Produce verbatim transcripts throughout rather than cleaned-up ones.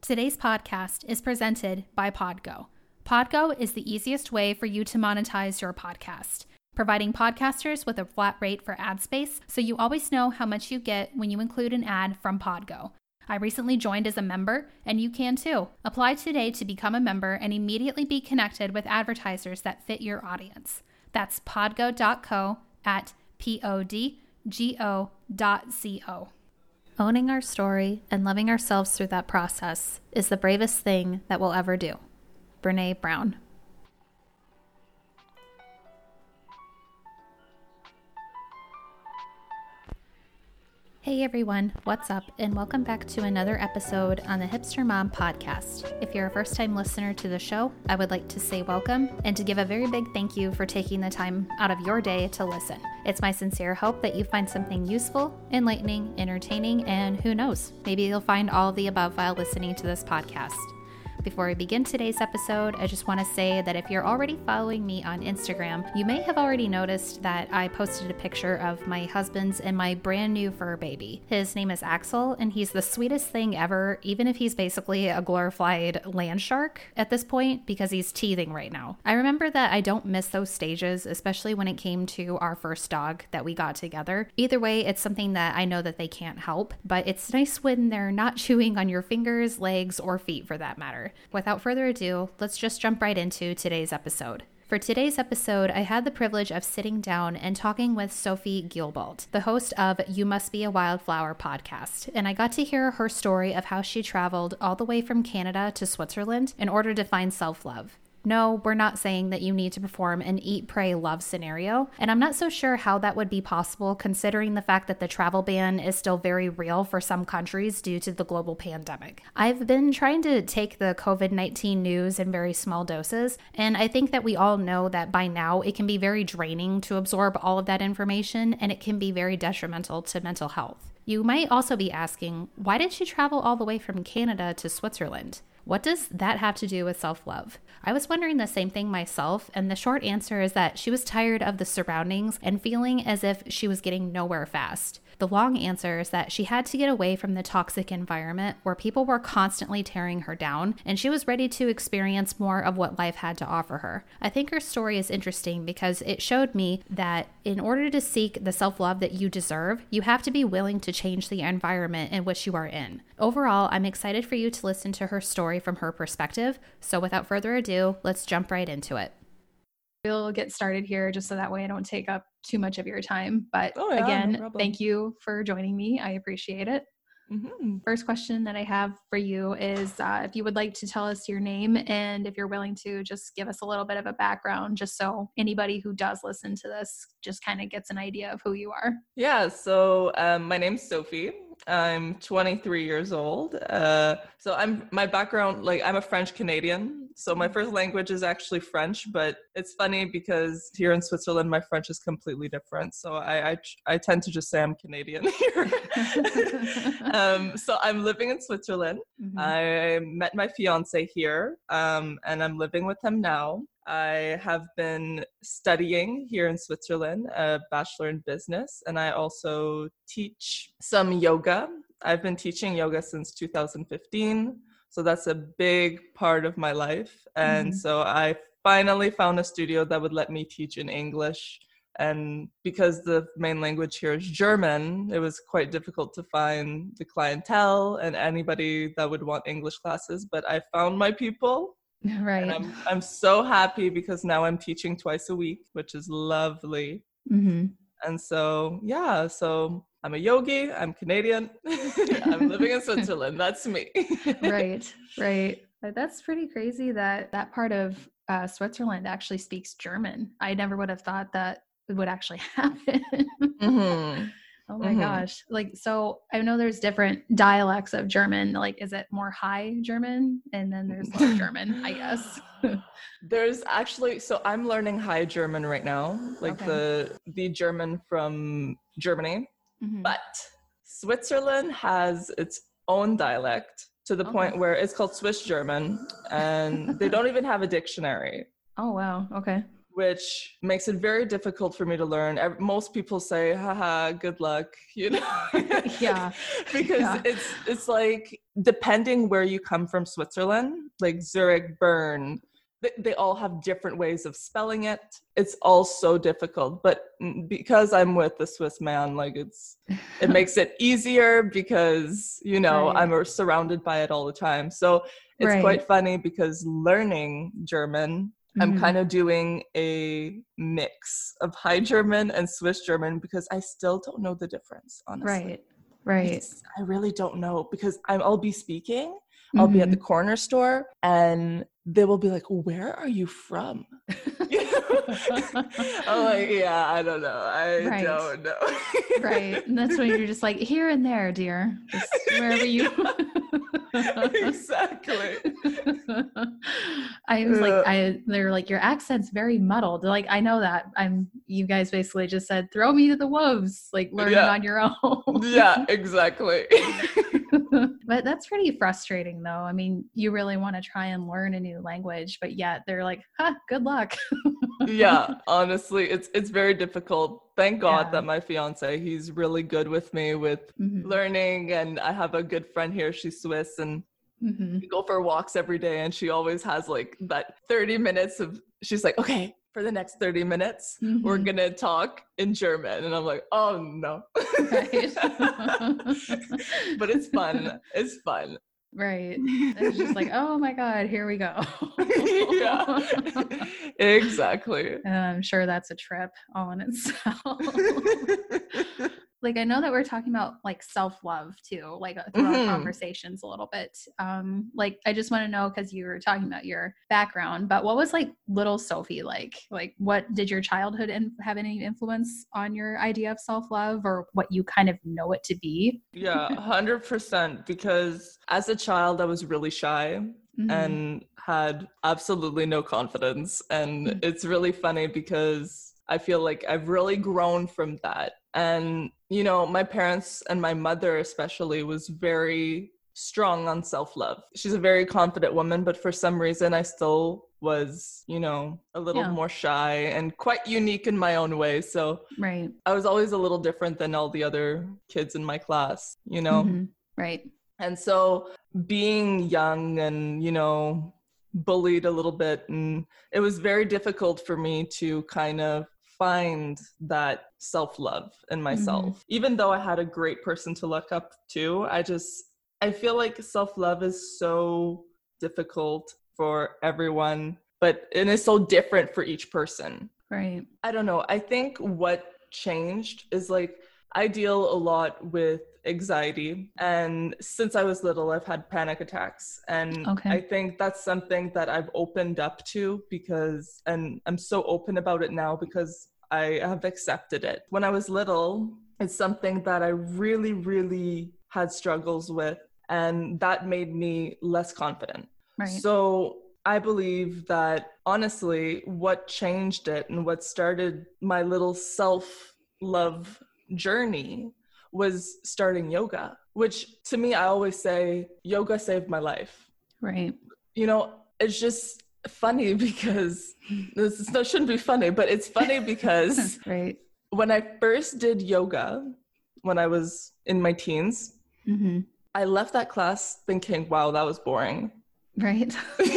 Today's podcast is presented by Podgo. Podgo is the easiest way for you to monetize your podcast, providing podcasters with a flat rate for ad space, so you always know how much you get when you include an ad from Podgo. I recently joined as a member, and you can too. Apply today to become a member and immediately be connected with advertisers that fit your audience. That's podgo dot co at P O D G O dot C O. Owning our story and loving ourselves through that process is the bravest thing that we'll ever do. Brene Brown. Hey everyone, what's up, and welcome back to another episode on the Hipster Mom podcast. If you're a first-time listener to the show, I would like to say welcome and to give a very big thank you for taking the time out of your day to listen. It's my sincere hope that you find something useful, enlightening, entertaining, and who knows, maybe you'll find all of the above while listening to this podcast. Before we begin today's episode, I just want to say that if you're already following me on Instagram, you may have already noticed that I posted a picture of my husband's and my brand new fur baby. His name is Axel, and he's the sweetest thing ever, even if he's basically a glorified land shark at this point, because he's teething right now. I remember that I don't miss those stages, especially when it came to our first dog that we got together. Either way, it's something that I know that they can't help, but it's nice when they're not chewing on your fingers, legs, or feet for that matter. Without further ado, let's just jump right into today's episode. For today's episode, I had the privilege of sitting down and talking with Sophie Gilbalt, the host of You Must Be a Wildflower podcast, and I got to hear her story of how she traveled all the way from Canada to Switzerland in order to find self-love. No, we're not saying that you need to perform an eat, pray, love scenario, and I'm not so sure how that would be possible considering the fact that the travel ban is still very real for some countries due to the global pandemic. I've been trying to take the covid nineteen news in very small doses, and I think that we all know that by now it can be very draining to absorb all of that information, and it can be very detrimental to mental health. You might also be asking, why did she travel all the way from Canada to Switzerland? What does that have to do with self-love? I was wondering the same thing myself, and the short answer is that she was tired of the surroundings and feeling as if she was getting nowhere fast. The long answer is that she had to get away from the toxic environment where people were constantly tearing her down, and she was ready to experience more of what life had to offer her. I think her story is interesting because it showed me that in order to seek the self-love that you deserve, you have to be willing to change the environment in which you are in. Overall, I'm excited for you to listen to her story from her perspective, so without further ado, let's jump right into it. We'll get started here just so that way I don't take up too much of your time. But oh, yeah, again, no thank you for joining me. I appreciate it. Mm-hmm. First question that I have for you is uh, if you would like to tell us your name and if you're willing to just give us a little bit of a background just so anybody who does listen to this just kind of gets an idea of who you are. Yeah, so um, my name's Sophie. I'm twenty-three years old. Uh, so I'm my background, like I'm a French Canadian. So my first language is actually French, but it's funny because here in Switzerland, my French is completely different. So I I, I tend to just say I'm Canadian here. um, so I'm living in Switzerland. Mm-hmm. I met my fiance here, um, and I'm living with him now. I have been studying here in Switzerland, a bachelor in business, and I also teach some yoga. I've been teaching yoga since two thousand fifteen, so that's a big part of my life. And mm-hmm. so I finally found a studio that would let me teach in English. And because the main language here is German, it was quite difficult to find the clientele and anybody that would want English classes, but I found my people. Right. And I'm I'm so happy because now I'm teaching twice a week, which is lovely. Mm-hmm. And so, yeah, so I'm a yogi, I'm Canadian, I'm living in Switzerland. That's me. Right, right. That's pretty crazy that that part of uh, Switzerland actually speaks German. I never would have thought that it would actually happen. Mm-hmm. Oh my mm-hmm. gosh. Like, so I know there's different dialects of German. Like, is it more High German? And then there's Low German, I guess. There's actually, so I'm learning High German right now, like okay. the the German from Germany. Mm-hmm. But Switzerland has its own dialect to the okay. point where it's called Swiss German, and they don't even have a dictionary. Oh, wow. Okay. which makes it very difficult for me to learn. Ev- Most people say, haha, good luck, you know? Yeah. Because Yeah. it's it's like, depending where you come from, Switzerland, like Zurich, Bern, they, they all have different ways of spelling it. It's all so difficult. But mm, because I'm with a Swiss man, like it's, it makes it easier because, you know, Right. I'm surrounded by it all the time. So it's Right. quite funny because learning German, I'm Mhm. kind of doing a mix of High German and Swiss German because I still don't know the difference, honestly. Right. Right. It's, I really don't know because I'm, I'll be speaking, I'll be at the Mhm. corner store and they will be like, where are you from? You know? I'm like, yeah, I don't know. I Right. don't know. Right. And that's when you're just like, here and there, dear. Just wherever you. Exactly. I was like, Yeah. I they're like, your accent's very muddled. They're like, I know that. I'm you guys basically just said, throw me to the wolves, like learn it Yeah. on your own. Yeah, exactly. But that's pretty frustrating though. I mean, you really want to try and learn a new language, but yet they're like, huh, good luck. Yeah, honestly, it's it's very difficult. Thank God Yeah. that my fiance, he's really good with me with Mhm. learning, and I have a good friend here, she's Swiss, and Mhm. we go for walks every day, and she always has like that thirty minutes of, she's like, okay, for the next thirty minutes, we're Mhm. gonna talk in German. And I'm like, oh no. Right. But it's fun. It's fun. Right. It's just like, oh my God, here we go. Yeah, exactly. And I'm sure that's a trip all in itself. Like, I know that we're talking about like self-love too, like through our Mhm. conversations a little bit. Um, like, I just want to know, because you were talking about your background, but what was like little Sophie like? Like, what did your childhood in- have any influence on your idea of self-love, or what you kind of know it to be? Yeah, one hundred percent. Because as a child, I was really shy Mhm. and had absolutely no confidence. And Mm. it's really funny because I feel like I've really grown from that. And, you know, my parents and my mother especially was very strong on self-love. She's a very confident woman, but for some reason I still was, you know, a little Yeah. more shy and quite unique in my own way. So Right. I was always a little different than all the other kids in my class, you know? Mhm. Right. And so being young and, you know, bullied a little bit, and it was very difficult for me to kind of find that self-love in myself. Even though I had a great person to look up to, I just, I feel like self-love is so difficult for everyone, but it is so different for each person. Right. I don't know. I think what changed is like, I deal a lot with anxiety. And since I was little, I've had panic attacks. And Okay. I think that's something that I've opened up to because, and I'm so open about it now because I have accepted it. When I was little, it's something that I really, really had struggles with. And that made me less confident. Right. So I believe that honestly, what changed it and what started my little self-love journey was starting yoga, which to me, I always say yoga saved my life. Right. You know, it's just funny because this is, no, it shouldn't be funny, but it's funny because Right. when I first did yoga, when I was in my teens, Mm-hmm. I left that class thinking, wow, that was boring. Right.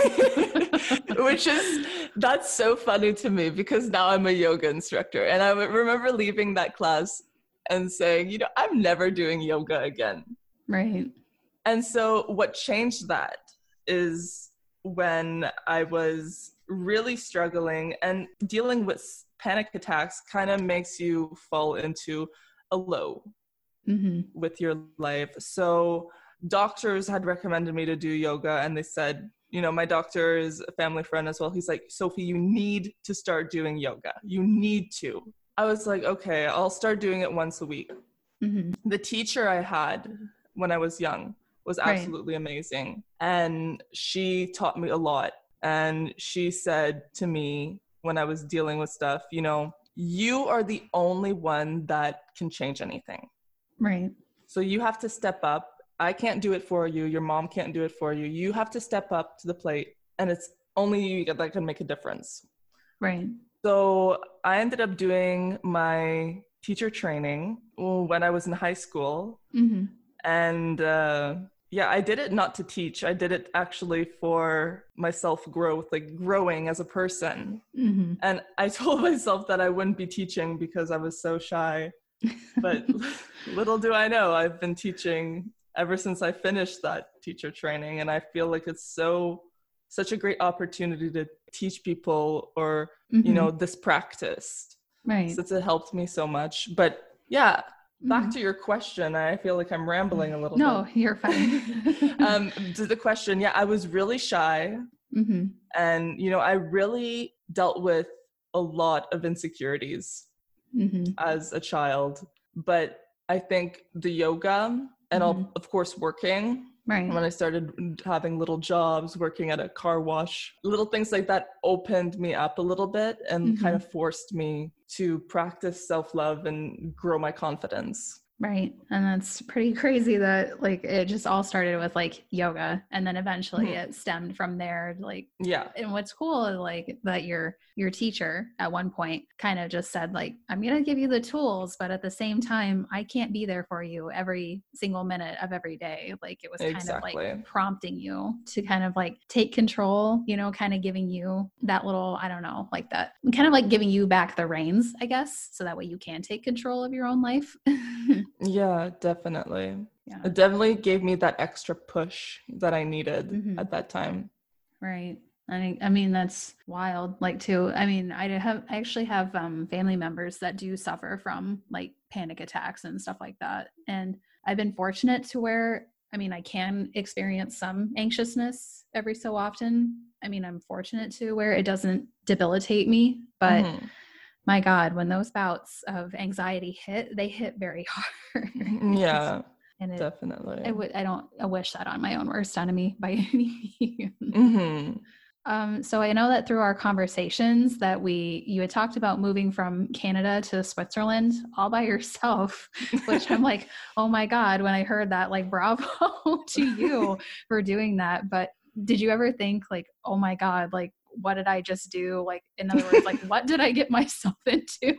Which is, that's so funny to me because now I'm a yoga instructor. And I remember leaving that class and saying, you know, I'm never doing yoga again. Right. And so what changed that is when I was really struggling, and dealing with panic attacks kind of makes you fall into a low Mm-hmm. with your life. So doctors had recommended me to do yoga, and they said, you know, my doctor is a family friend as well. He's like, Sophie, you need to start doing yoga. You need to. I was like, okay, I'll start doing it once a week. Mm-hmm. The teacher I had when I was young was Right. absolutely amazing. And she taught me a lot. And she said to me when I was dealing with stuff, you know, you are the only one that can change anything. Right. So you have to step up. I can't do it for you. Your mom can't do it for you. You have to step up to the plate, and it's only you that can make a difference. Right. So I ended up doing my teacher training when I was in high school. Mm-hmm. And uh, yeah, I did it not to teach. I did it actually for my self-growth, like growing as a person. Mm-hmm. And I told myself that I wouldn't be teaching because I was so shy. But little do I know, I've been teaching ever since I finished that teacher training. And I feel like it's so, such a great opportunity to teach people or, mm-hmm. you know, this practice. Right. Since it helped me so much. But yeah, back mm-hmm. to your question. I feel like I'm rambling a little no, bit. No, you're fine. um, to the question, yeah, I was really shy. Mm-hmm. And, you know, I really dealt with a lot of insecurities mm-hmm. as a child. But I think the yoga and, mm-hmm. all, of course, working. Right. When I started having little jobs, working at a car wash, little things like that opened me up a little bit and mm-hmm. kind of forced me to practice self-love and grow my confidence. Right. And that's pretty crazy that like it just all started with like yoga and then eventually mm-hmm. it stemmed from there. Like, yeah. And what's cool is like that your, your teacher at one point kind of just said like, I'm going to give you the tools, but at the same time, I can't be there for you every single minute of every day. Like it was kind exactly. of like prompting you to kind of like take control, you know, kind of giving you that little, I don't know, like that kind of like giving you back the reins, I guess. So that way you can take control of your own life. Yeah, definitely. Yeah. It definitely gave me that extra push that I needed mm-hmm. at that time. Right. I I mean, that's wild. Like too, I mean, I have, I actually have um, family members that do suffer from like panic attacks and stuff like that. And I've been fortunate to where, I mean, I can experience some anxiousness every so often. I mean, I'm fortunate to where it doesn't debilitate me, but mm-hmm. my God, when those bouts of anxiety hit, they hit very hard. Yeah, and it, definitely. I would, I don't, I wish that on my own worst enemy by any means. Mm-hmm. Um, so I know that through our conversations that we, you had talked about moving from Canada to Switzerland all by yourself, which I'm like, oh my God, when I heard that, like, bravo to you for doing that. But did you ever think like, oh my God, like, what did I just do? Like, in other words, like, what did I get myself into?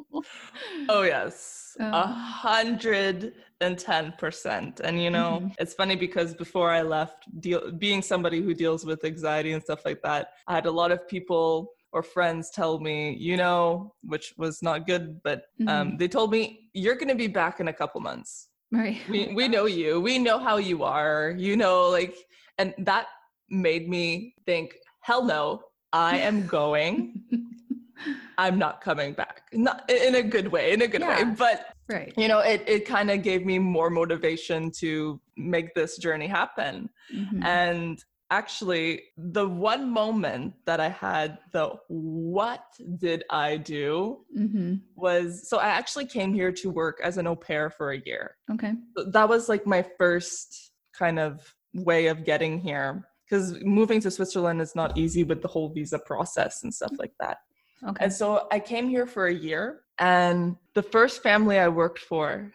Oh, yes. A hundred and ten percent. And, you know, mm-hmm. it's funny because before I left, deal, being somebody who deals with anxiety and stuff like that, I had a lot of people or friends tell me, you know, which was not good, but mm-hmm. um, they told me, you're going to be back in a couple months. Right. We, we know you. We know how you are, you know, like, and that made me think, hell no, I am going. I'm not coming back. Not in a good way, in a good yeah. way. But, right. you know, it, it kind of gave me more motivation to make this journey happen. Mm-hmm. And actually, the one moment that I had, the what did I do mm-hmm. was, so I actually came here to work as an au pair for a year. Okay. So that was like my first kind of way of getting here. Because moving to Switzerland is not easy with the whole visa process and stuff like that. Okay. And so I came here for a year, and the first family I worked for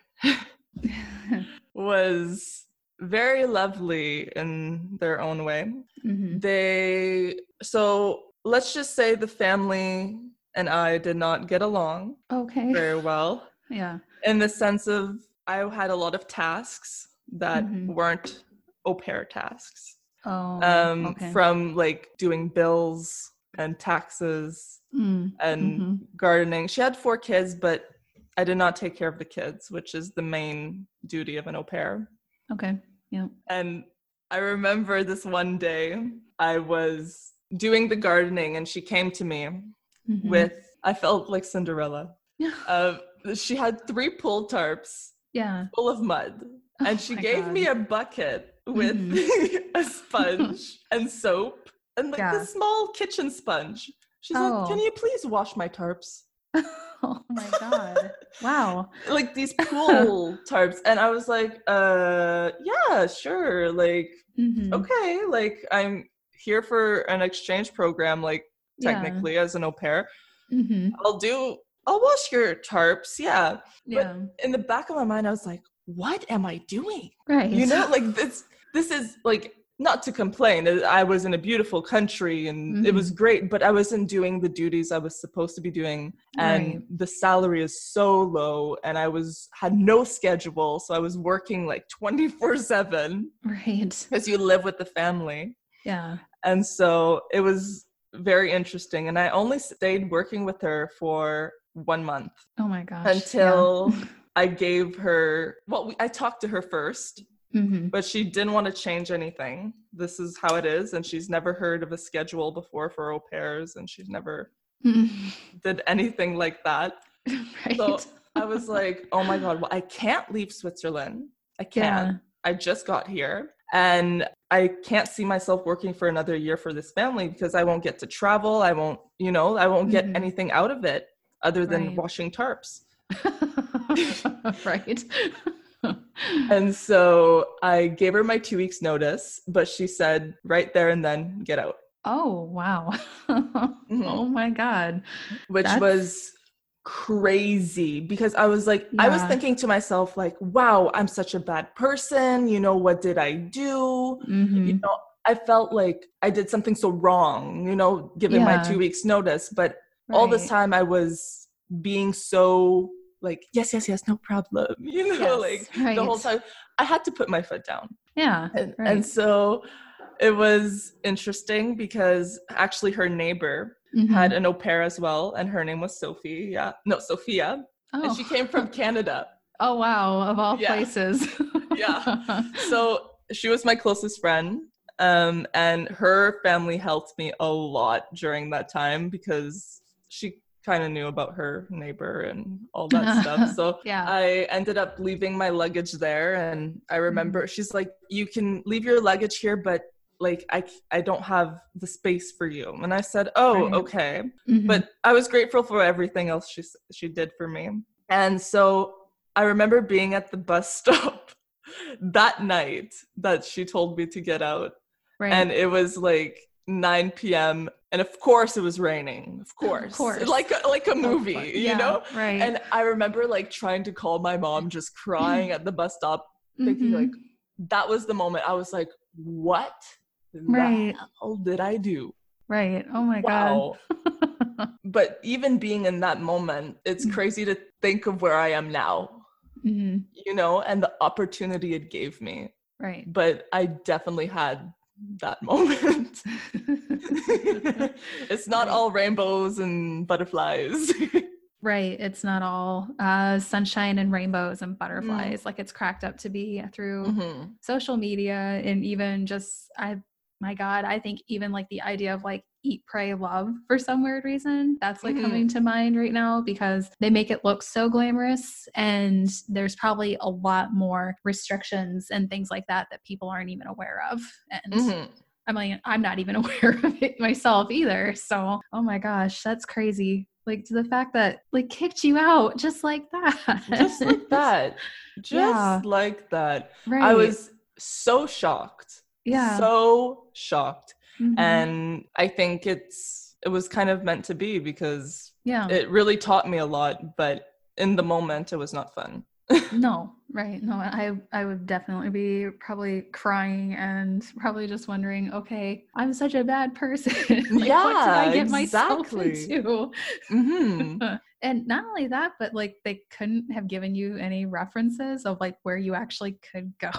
was very lovely in their own way. Mm-hmm. They, so let's just say the family and I did not get along okay. very well. Yeah. In the sense of I had a lot of tasks that mm-hmm. weren't au pair tasks. Oh, um, okay. From like doing bills and taxes mm, and mm-hmm. gardening. She had four kids, but I did not take care of the kids, which is the main duty of an au pair. Okay. Yeah. And I remember this one day I was doing the gardening and she came to me mm-hmm. with, I felt like Cinderella. uh, she had three pull tarps yeah. full of mud. Oh, and she gave God. me a bucket with mm-hmm. a sponge and soap and like yeah. the small kitchen sponge. She's oh. like, can you please wash my tarps? Oh my God. Wow. Like these pool tarps. And I was like, uh, yeah, sure. Like, mm-hmm. okay. Like I'm here for an exchange program, like technically yeah. as an au pair. Mm-hmm. I'll do, I'll wash your tarps. Yeah. Yeah. But in the back of my mind, I was like, what am I doing? Right. You know, like this, this is like not to complain. I was in a beautiful country and mm-hmm. it was great, but I wasn't doing the duties I was supposed to be doing. And right. the salary is so low, and I was had no schedule. So I was working like twenty-four seven. Right. Because you live with the family. Yeah. And so it was very interesting. And I only stayed working with her for one month. Oh my gosh. Until yeah. I gave her, well, we, I talked to her first. Mm-hmm. But she didn't want to change anything. This is how it is. And she's never heard of a schedule before for au pairs. And she's never mm-hmm. did anything like that. Right. So I was like, oh my God, well, I can't leave Switzerland. I can't. Yeah. I just got here. And I can't see myself working for another year for this family because I won't get to travel. I won't, you know, I won't get mm-hmm. anything out of it other than right. washing tarps. Right. And so I gave her my two weeks notice, but she said right there and then, get out. Oh, wow. mm-hmm. Oh my God. Which That's... was crazy because I was like, yeah. I was thinking to myself like, wow, I'm such a bad person. You know, what did I do? Mm-hmm. You know, I felt like I did something so wrong, you know, giving yeah. my two weeks notice. But right. all this time I was being so like, yes, yes, yes, no problem. You know, yes, like right. the whole time I had to put my foot down. Yeah. And, right. and so it was interesting because actually her neighbor mm-hmm. had an au pair as well. And her name was Sophie. Yeah. No, Sophia. Oh. And she came from Canada. Oh, wow. Of all yeah. places. yeah. So she was my closest friend. Um, and her family helped me a lot during that time because she kind of knew about her neighbor and all that stuff. So yeah. I ended up leaving my luggage there. And I remember mm-hmm. she's like, you can leave your luggage here, but like, I, I don't have the space for you. And I said, oh, right. okay. Mm-hmm. But I was grateful for everything else she, she did for me. And so I remember being at the bus stop that night that she told me to get out. Right. And it was like nine p.m. And of course it was raining, of course, of course. like a, like a movie, yeah, you know? Right. And I remember like trying to call my mom, just crying at the bus stop, thinking mm-hmm. like, that was the moment I was like, what right. the hell did I do? Right. Oh my wow. God. But even being in that moment, it's mm-hmm. crazy to think of where I am now, mm-hmm. you know, and the opportunity it gave me. Right. But I definitely had that moment. It's not right. all rainbows and butterflies. Right. It's not all uh, sunshine and rainbows and butterflies mm. like it's cracked up to be through mm-hmm. social media and even just, I, my God, I think even like the idea of like eat, pray, love for some weird reason, that's like mm-hmm. coming to mind right now because they make it look so glamorous and there's probably a lot more restrictions and things like that that people aren't even aware of. And mm-hmm. I'm like, I'm not even aware of it myself either. So, oh my gosh, that's crazy. Like to the fact that like kicked you out just like that. Just like that. Just yeah. like that. Right. I was so shocked. Yeah. So shocked. Mm-hmm. And I think it's, it was kind of meant to be because yeah. it really taught me a lot, but in the moment it was not fun. No, right. No, I, I would definitely be probably crying and probably just wondering, okay, I'm such a bad person. like, yeah, what did I get exactly. myself into? Mm-hmm. And not only that, but like they couldn't have given you any references of like where you actually could go.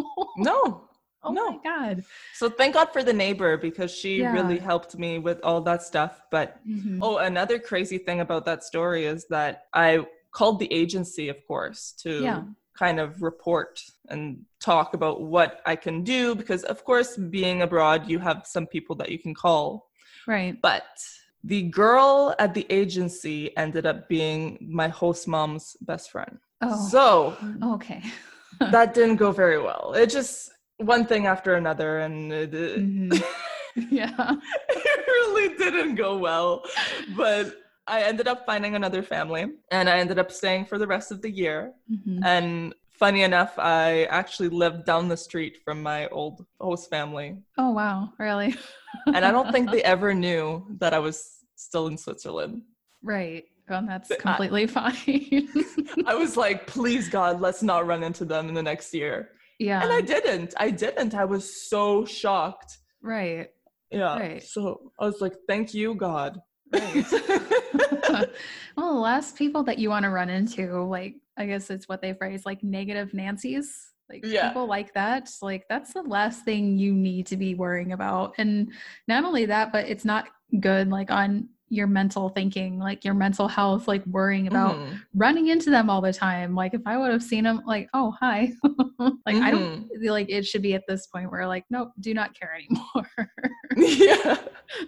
No. Oh no. my God. So thank God for the neighbor because she yeah. really helped me with all that stuff. But mm-hmm. oh, another crazy thing about that story is that I called the agency, of course, to yeah. kind of report and talk about what I can do because, of course, being abroad, you have some people that you can call. Right. But the girl at the agency ended up being my host mom's best friend. Oh. So okay. that didn't go very well. It just one thing after another, and it, mm-hmm. yeah, it really didn't go well. But I ended up finding another family, and I ended up staying for the rest of the year. Mm-hmm. And funny enough, I actually lived down the street from my old host family. Oh wow, really? And I don't think they ever knew that I was still in Switzerland. Right. Well, that's completely I, fine. I was like, please God, let's not run into them in the next year. Yeah. And I didn't. I didn't. I was so shocked. Right. Yeah. Right. So I was like, thank you, God. Right. Well, the last people that you want to run into, like, I guess it's what they phrase, like negative Nancy's, like Yeah. people like that. Like that's the last thing you need to be worrying about. And not only that, but it's not good, like on your mental thinking, like your mental health, like worrying about Mm-hmm. running into them all the time. Like if I would have seen them, like, oh, hi. Like Mm-hmm. I don't feel like it should be at this point where like, nope, do not care anymore. Yeah.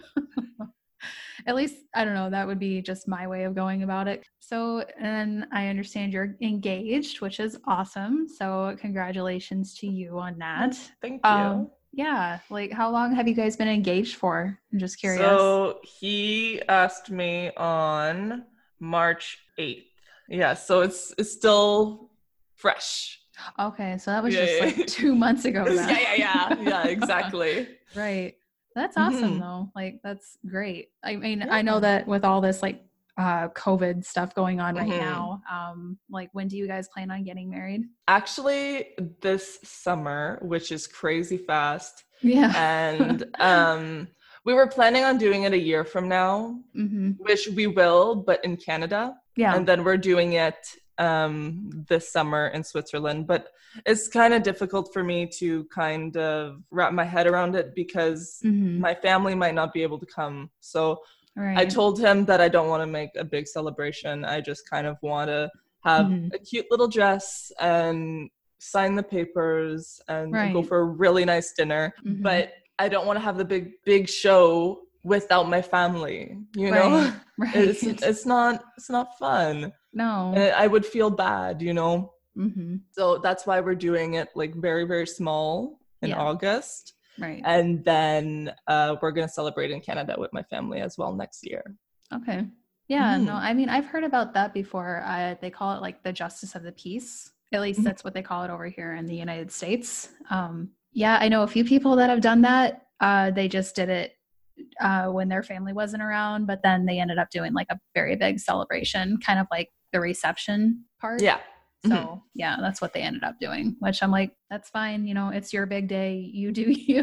At least, I don't know, that would be just my way of going about it. So, and I understand you're engaged, which is awesome. So congratulations to you on that. Thank you. Um, yeah. Like how long have you guys been engaged for? I'm just curious. So he asked me on March eighth. Yeah. So it's, it's still fresh. Okay. So that was Yeah, just yeah. like two months ago. yeah, Then. yeah, yeah. Yeah, exactly. Right. That's awesome Mhm. though. Like that's great. I mean, Yeah. I know that with all this like uh COVID stuff going on right Mhm. now, um, like when do you guys plan on getting married? Actually, this summer, which is crazy fast. Yeah. And um, we were planning on doing it a year from now, Mm-hmm. which we will, but in Canada. Yeah. And then we're doing it um, this summer in Switzerland. But it's kind of difficult for me to kind of wrap my head around it because Mm-hmm. my family might not be able to come. So Right. I told him that I don't want to make a big celebration. I just kind of want to have Mhm. a cute little dress and sign the papers and Right. go for a really nice dinner. Mhm. But I don't want to have the big, big show without my family, you know? Right. Right. It's, it's not, it's not fun. no. And I would feel bad, you know? Mm-hmm. So that's why we're doing it like very, very small in Yeah. August. Right. And then uh, we're going to celebrate in Canada with my family as well next year. Okay. Yeah. Mhm. No, I mean, I've heard about that before. Uh, they call it like the Justice of the Peace. At least Mhm. that's what they call it over here in the United States. Um, yeah, I know a few people that have done that. Uh, they just did it uh, when their family wasn't around, but then they ended up doing like a very big celebration, kind of like the reception part. Yeah. So Mhm. yeah, that's what they ended up doing, which I'm like, that's fine. You know, it's your big day. You do you.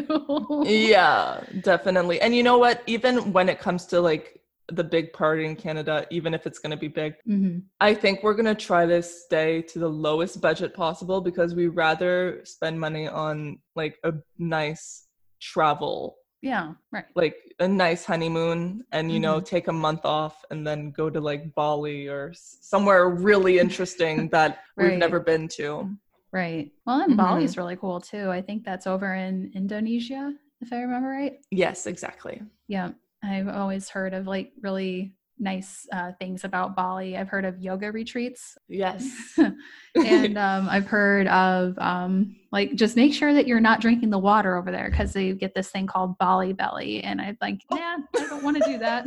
Yeah, definitely. And you know what? Even when it comes to like the big party in Canada, even if it's going to be big, Mm-hmm. I think we're going to try to stay to the lowest budget possible because we rather spend money on like a nice travel, Yeah. Right. like a nice honeymoon and, you know, Mhm. take a month off and then go to like Bali or s- somewhere really interesting that we've Right. never been to. Right. Well, and Mhm. Bali's really cool too. I think that's over in Indonesia, if I remember right. Yes, exactly. Yeah. I've always heard of like really nice uh, things about Bali. I've heard of yoga retreats. Yes. And um, I've heard of um, like just make sure that you're not drinking the water over there because they get this thing called Bali belly. And I'm like, nah, I don't want to do that.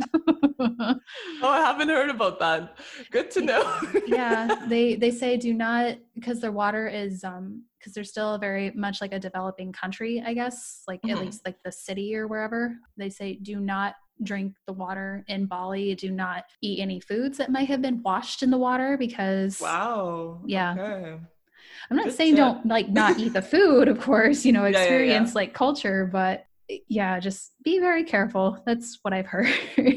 Oh, I haven't heard about that. Good to know. Yeah, they they say do not because their water is um because they're still very much like a developing country, I guess, like at Mhm. least like the city or wherever. They say do not drink the water in Bali. Do not eat any foods that might have been washed in the water because Wow. Yeah. Okay. I'm not Good saying tip. don't like not eat the food, of course, you know, Yeah, yeah, yeah. experience like culture, but yeah, just be very careful. That's what I've heard.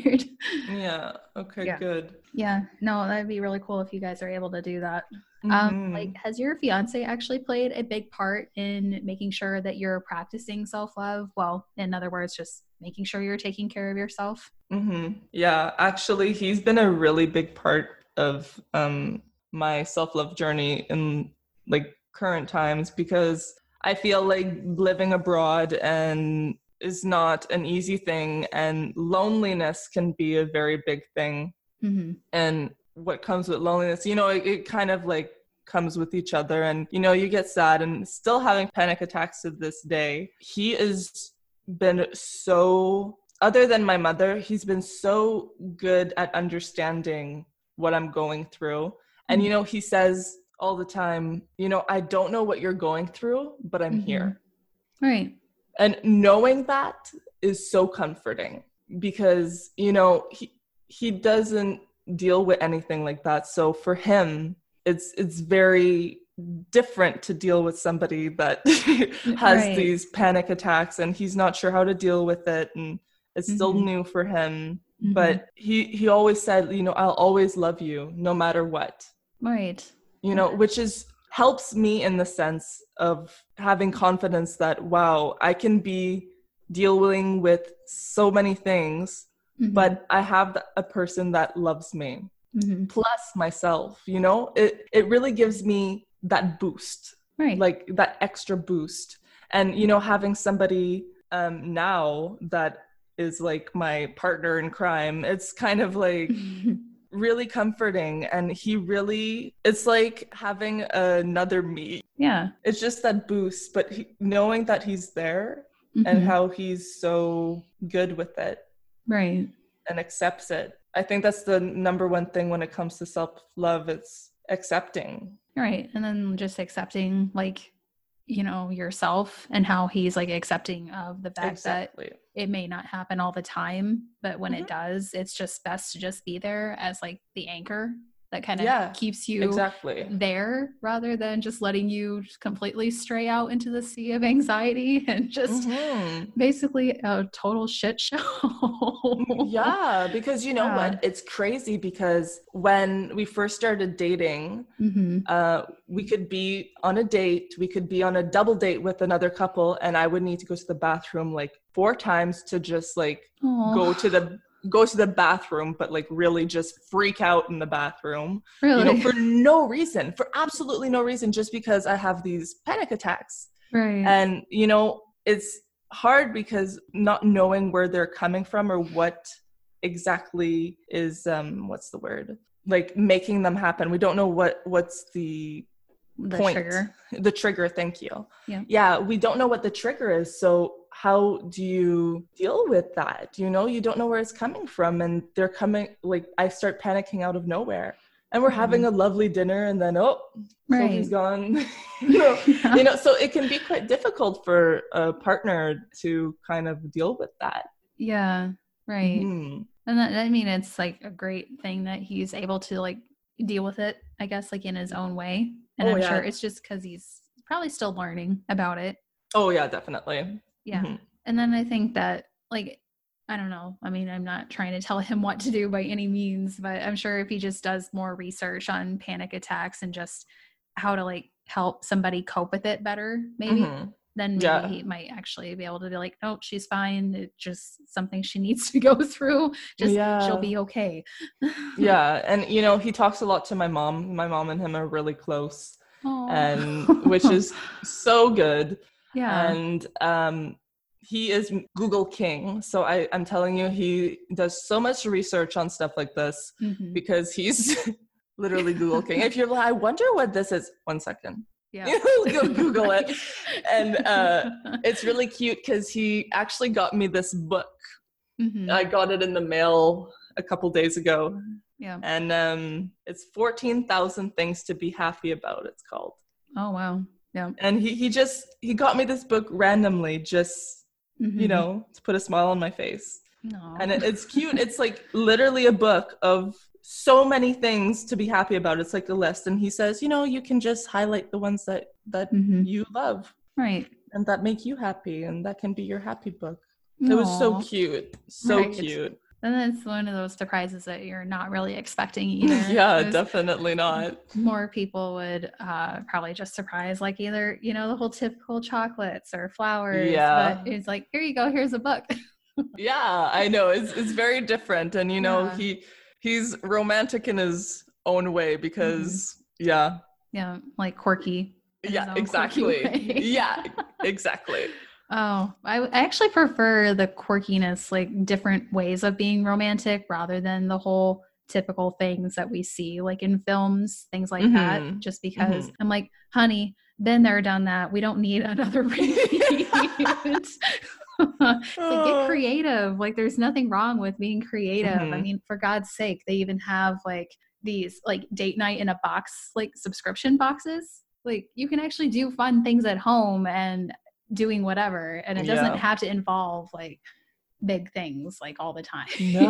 Yeah. Okay, Yeah. good. Yeah, no, that'd be really cool if you guys are able to do that. Um, Mhm. like, has your fiance actually played a big part in making sure that you're practicing self-love? Well, in other words, just making sure you're taking care of yourself. Mhm. Yeah, actually, he's been a really big part of um, my self-love journey in like current times because I feel like living abroad and is not an easy thing, and loneliness can be a very big thing. Mm-hmm. And what comes with loneliness, you know, it, it kind of like comes with each other, and you know, you get sad and still having panic attacks to this day. He has been so, other than my mother, he's been so good at understanding what I'm going through. And you know, he says all the time, you know, I don't know what you're going through, but I'm Mm-hmm. here. Right. And knowing that is so comforting because, you know, he he doesn't deal with anything like that. So for him, it's it's very different to deal with somebody that has Right. these panic attacks and he's not sure how to deal with it, and it's still Mhm. new for him. Mhm. But he he always said, you know, I'll always love you no matter what. Right. You know, which is helps me in the sense of having confidence that, wow, I can be dealing with so many things, Mhm. but I have a person that loves me, Mhm. plus myself. You know, it it really gives me that boost, Right. like that extra boost. And you know, having somebody um now that is like my partner in crime, it's kind of like really comforting. And he really, it's like having another me. Yeah. It's just that boost, but he, knowing that he's there and Mhm. how he's so good with it Right. and accepts it. I think that's the number one thing when it comes to self-love. It's accepting. Right. And then just accepting, like, you know, yourself, and how he's like accepting of the fact Exactly. that it may not happen all the time, but when Mhm. it does, it's just best to just be there as like the anchor that kind of Yeah, keeps you exactly. there, rather than just letting you just completely stray out into the sea of anxiety and just Mhm. basically a total shit show. Yeah, because you know Yeah. what? It's crazy because when we first started dating, Mm-hmm. uh, we could be on a date, we could be on a double date with another couple, and I would need to go to the bathroom like four times to just like go to the go to the bathroom, but like really just freak out in the bathroom, Really? you know, for no reason, for absolutely no reason, just because I have these panic attacks. Right. And, you know, it's hard because not knowing where they're coming from or what exactly is, um, what's the word? Like making them happen. We don't know what, what's the, The point, trigger. the trigger. Thank you. Yeah. Yeah. We don't know what the trigger is. So how do you deal with that? You know, you don't know where it's coming from, and they're coming, like I start panicking out of nowhere. And we're having a lovely dinner, and then, oh, Right. Sophie's gone. you, know, Yeah. you know, so it can be quite difficult for a partner to kind of deal with that. Yeah, right. Mm-hmm. And that, I mean, it's like a great thing that he's able to like deal with it, I guess, like in his own way. And Oh, I'm yeah. sure it's just because he's probably still learning about it. Oh, yeah, definitely. Yeah. Mm-hmm. And then I think that, like, I don't know. I mean, I'm not trying to tell him what to do by any means, but I'm sure if he just does more research on panic attacks and just how to like help somebody cope with it better, maybe, Mm-hmm. then maybe Yeah. he might actually be able to be like, nope, she's fine. It's just something she needs to go through. Just Yeah. she'll be okay. Yeah. And, you know, he talks a lot to my mom. My mom and him are really close. Aww. And which is so good. Yeah. And um, he is Google King. So I, I'm telling you, he does so much research on stuff like this Mhm. because he's literally Google King. If you're like, I wonder what this is, one second. Yeah. You go Google it. And uh, it's really cute because he actually got me this book. Mhm. I got it in the mail a couple days ago. Yeah. And um, it's fourteen thousand Things to Be Happy About, it's called. Oh, wow. Yeah. And he, he just, he got me this book randomly, just, Mhm. you know, to put a smile on my face. Aw. And it, it's cute. It's like literally a book of so many things to be happy about. It's like a list. And he says, you know, you can just highlight the ones that, that Mhm. you love Right. and that make you happy. And that can be your happy book. It was so Aw. cute. So Right. cute. And it's one of those surprises that you're not really expecting either. Yeah, 'Cause definitely not. more people would uh, probably just surprise, like either, you know, the whole typical chocolates or flowers. Yeah. But it's like, here you go, here's a book. Yeah, I know. It's it's very different. And, you know, Yeah. he he's romantic in his own way because, yeah. Yeah, like quirky. in his Yeah, own quirky exactly. way. Yeah, exactly. Oh, I, I actually prefer the quirkiness, like different ways of being romantic rather than the whole typical things that we see like in films, things like that. Mhm. Just because Mhm. I'm like, honey, been there, done that. We don't need another repeat. It's like, get Oh. creative. Like there's nothing wrong with being creative. I Mhm. mean, for God's sake, they even have like these like date night in a box, like subscription boxes. Like you can actually do fun things at home and doing whatever, and it doesn't Yeah. have to involve like big things like all the time.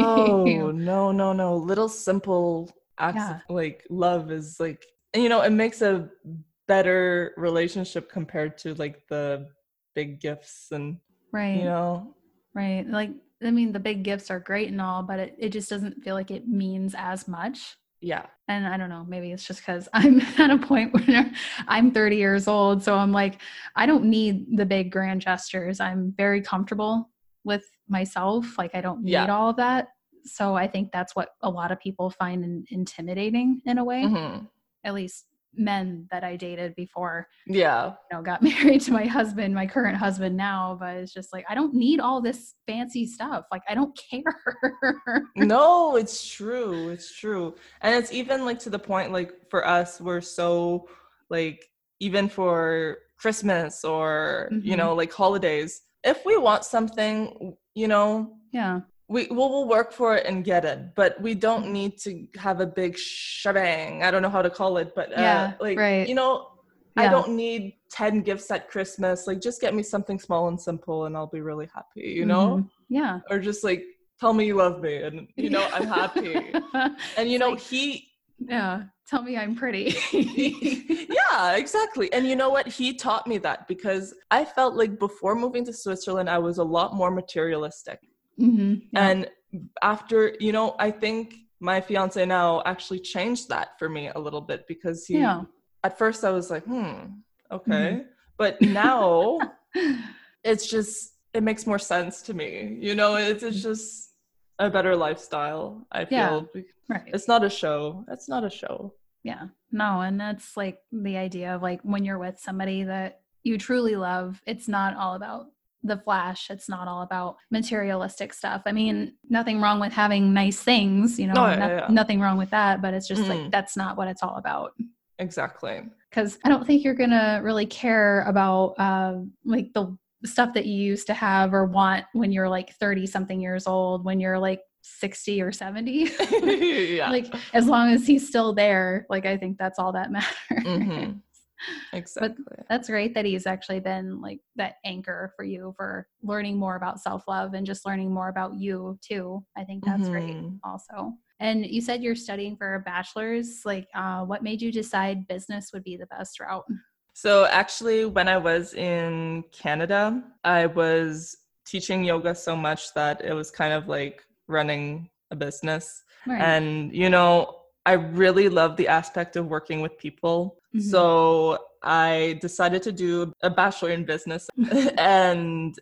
No, no, no, no. Little simple acts Yeah. of like love is like, and you know, it makes a better relationship compared to like the big gifts and, right. you know. Right. Like, I mean, the big gifts are great and all, but it, it just doesn't feel like it means as much. Yeah. And I don't know, maybe it's just because I'm at a point where I'm thirty years old. So I'm like, I don't need the big grand gestures. I'm very comfortable with myself. Like, I don't need Yeah. all of that. So I think that's what a lot of people find in, intimidating in a way, Mm-hmm. at least men that I dated before, Yeah. you know, got married to my husband, my current husband now, but it's just like, I don't need all this fancy stuff. Like, I don't care. No, it's true. It's true. And it's even like to the point, like for us, we're so like, even for Christmas or, mm-hmm. you know, like holidays, if we want something, you know, yeah, we we'll, we'll work for it and get it, but we don't need to have a big shebang. I don't know how to call it, but uh, yeah, like, right. you know, yeah. I don't need ten gifts at Christmas. Like, just get me something small and simple and I'll be really happy, you know? Mm-hmm. Yeah. Or just like, tell me you love me and, you know, I'm happy. And, you know, like, he... Yeah, tell me I'm pretty. Yeah, exactly. And you know what? He taught me that because I felt like before moving to Switzerland, I was a lot more materialistic. Mm-hmm. Yeah. And after, you know, I think my fiance now actually changed that for me a little bit because he, yeah. at first I was like, hmm, okay. Mm-hmm. But now it's just, it makes more sense to me. You know, it's, it's just a better lifestyle, I feel. Yeah, right. It's not a show. It's not a show. Yeah, no. And that's like the idea of like when you're with somebody that you truly love, it's not all about the flash. It's not all about materialistic stuff. I mean, nothing wrong with having nice things, you know, Oh, yeah, no, yeah. nothing wrong with that, but it's just Mm. like, that's not what it's all about. Exactly. Because I don't think you're going to really care about uh, like the stuff that you used to have or want when you're like thirty something years old, when you're like sixty or seventy. Yeah. Like, as long as he's still there, like, I think that's all that matters. Mm-hmm. Exactly. But that's great that he's actually been like that anchor for you for learning more about self-love and just learning more about you too. I think that's Mm-hmm. great also. And you said you're studying for a bachelor's. Like, uh, what made you decide business would be the best route? So actually, when I was in Canada, I was teaching yoga so much that it was kind of like running a business. Right. And, you know, I really love the aspect of working with people. Mm-hmm. So I decided to do a bachelor in business. And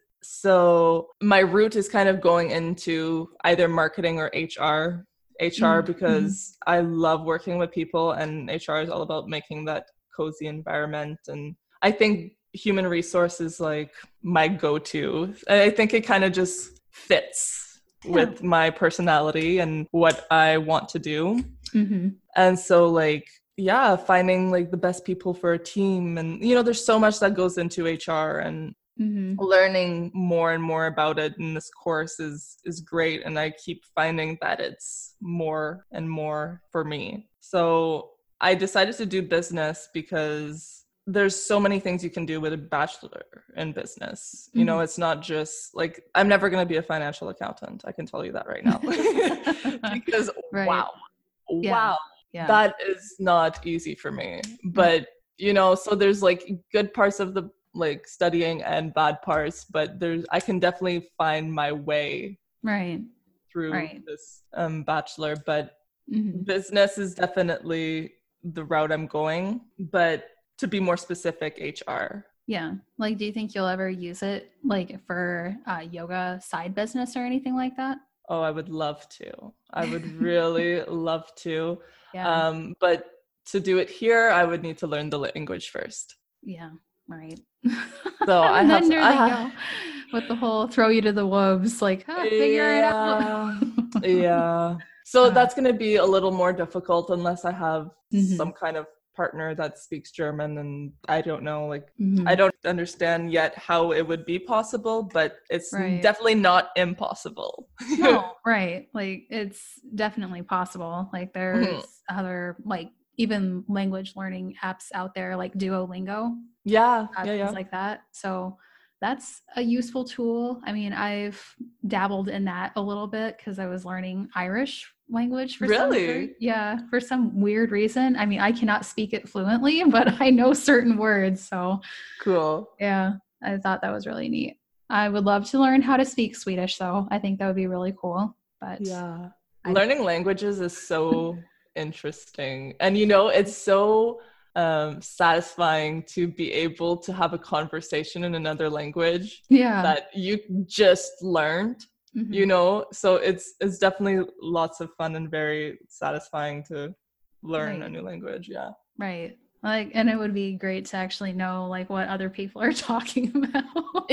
so my route is kind of going into either marketing or H R. H R, Mm-hmm. because I love working with people, and H R is all about making that cozy environment. And I think human resource is like my go-to. I think it kind of just fits yeah. with my personality and what I want to do. Mm-hmm. And so like, yeah, finding like the best people for a team. And, you know, there's so much that goes into H R, and mm-hmm. learning more and more about it in this course is, is great. And I keep finding that it's more and more for me. So I decided to do business because there's so many things you can do with a bachelor in business. You mm-hmm. know, it's not just like, I'm never going to be a financial accountant. I can tell you that right now. Because right. wow, yeah. wow, yeah. that is not easy for me. But, you know, so there's like good parts of the like studying and bad parts, but there's, I can definitely find my way right through right. this um, bachelor. But mm-hmm. business is definitely the route I'm going, but to be more specific, H R. Yeah. Like, do you think you'll ever use it like for uh, yoga side business or anything like that? Oh, I would love to. I would really love to. Yeah. Um, but to do it here, I would need to learn the language first. Yeah. Right. So I have, to, I have with the whole throw you to the wolves, like ah, figure yeah, it out. Yeah. So uh, that's going to be a little more difficult unless I have mm-hmm. some kind of partner that speaks German, and I don't know, like mm-hmm. I don't understand yet how it would be possible, but it's right. definitely not impossible. No, right. Like, it's definitely possible. Like, there's mm-hmm. other like even language learning apps out there like Duolingo. Yeah, uh, yeah, yeah. Things like that. So that's a useful tool. I mean, I've dabbled in that a little bit because I was learning Irish language for some Really? weird, yeah, for some weird reason. I mean, I cannot speak it fluently, but I know certain words. So Cool. yeah, I thought that was really neat. I would love to learn how to speak Swedish though. I think that would be really cool. But Yeah. I Learning languages is so interesting. And you know, it's so um, satisfying to be able to have a conversation in another language yeah. that you just learned, Mhm. you know? So it's it's definitely lots of fun and very satisfying to learn Right. a new language. Yeah. Right. Like, and it would be great to actually know like what other people are talking about.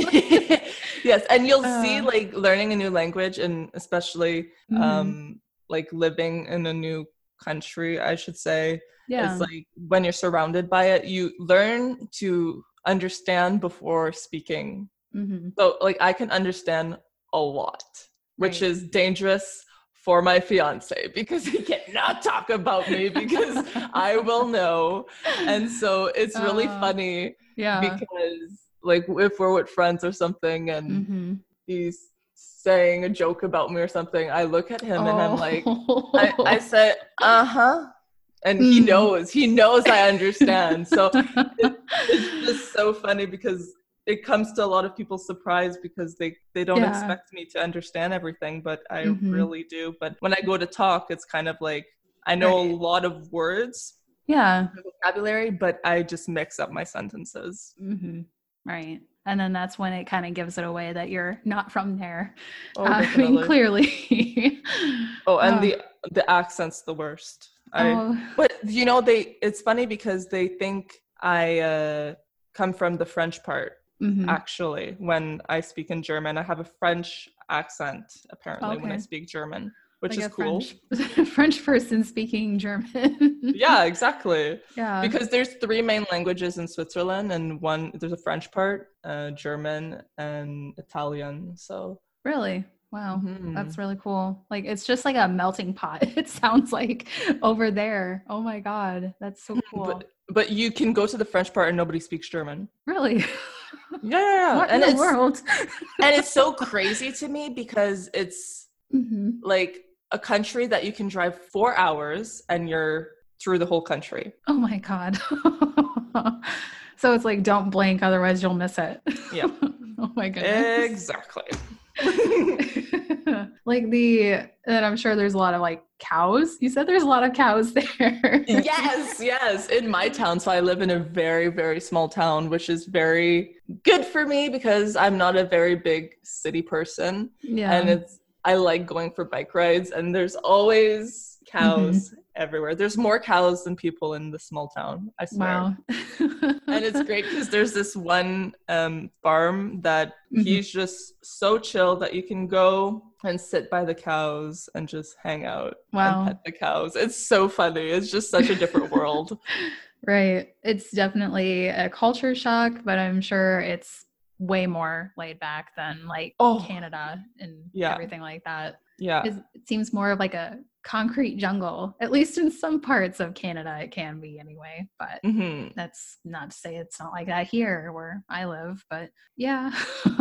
Yes, and you'll see Uh, like learning a new language, and especially mhm. um like living in a new country, I should say. Yeah. It's like when you're surrounded by it, you learn to understand before speaking. Mhm. So like I can understand a lot, which Right. is dangerous for my fiance because he cannot talk about me because I will know. And so it's really Uh, funny yeah. because like if we're with friends or something and Mm-hmm. he's saying a joke about me or something, I look at him Oh. and I'm like, I, I say, uh-huh. And he Mm. knows, he knows I understand. So it, it's just so funny because it comes to a lot of people's surprise because they, they don't Yeah. expect me to understand everything, but I Mhm. really do. But when I go to talk, it's kind of like, I know Right. a lot of words, Yeah. vocabulary, but I just mix up my sentences. Mm-hmm. Right. And then that's when it kind of gives it away that you're not from there. Oh, I mean, definitely. clearly. Oh, and Uh, the the accent's the worst. I oh, but you know they it's funny because they think I uh come from the French part. mhm. Actually, when I speak in German, I have a French accent apparently when I Okay. speak German, which Like is a cool. French French person speaking German. Yeah, exactly. Yeah. Because there's three main languages in Switzerland, and one there's a French part, uh, German, and Italian. So Really? Wow. mhm. That's really cool. Like it's just like a melting pot. It sounds like over there. Oh my God. That's so cool. But but you can go to the French part and nobody speaks German. Really? Yeah, yeah, yeah. What and in the it's world? and it's so crazy to me because it's Mhm. like a country that you can drive four hours and you're through the whole country. Oh my God. So it's like, don't blink, otherwise you'll miss it. Yeah. Oh my goodness. Exactly. Like the, and I'm sure there's a lot of like cows. You said there's a lot of cows there. Yes, yes. In my town. So I live in a very, very small town, which is very good for me because I'm not a very big city person. Yeah. And it's, I like going for bike rides and there's always cows mm-hmm. everywhere. There's more cows than people in the small town, I swear. Wow. And it's great because there's this one um, farm that mm-hmm. he's just so chill that you can go and sit by the cows and just hang out wow. and pet the cows. It's so funny. It's just such a different world. Right. It's definitely a culture shock, but I'm sure it's way more laid back than like oh, Canada and yeah. everything like that. Yeah. It seems more of like a concrete jungle, at least in some parts of Canada it can be anyway, but mm-hmm. that's not to say it's not like that here where I live, but yeah.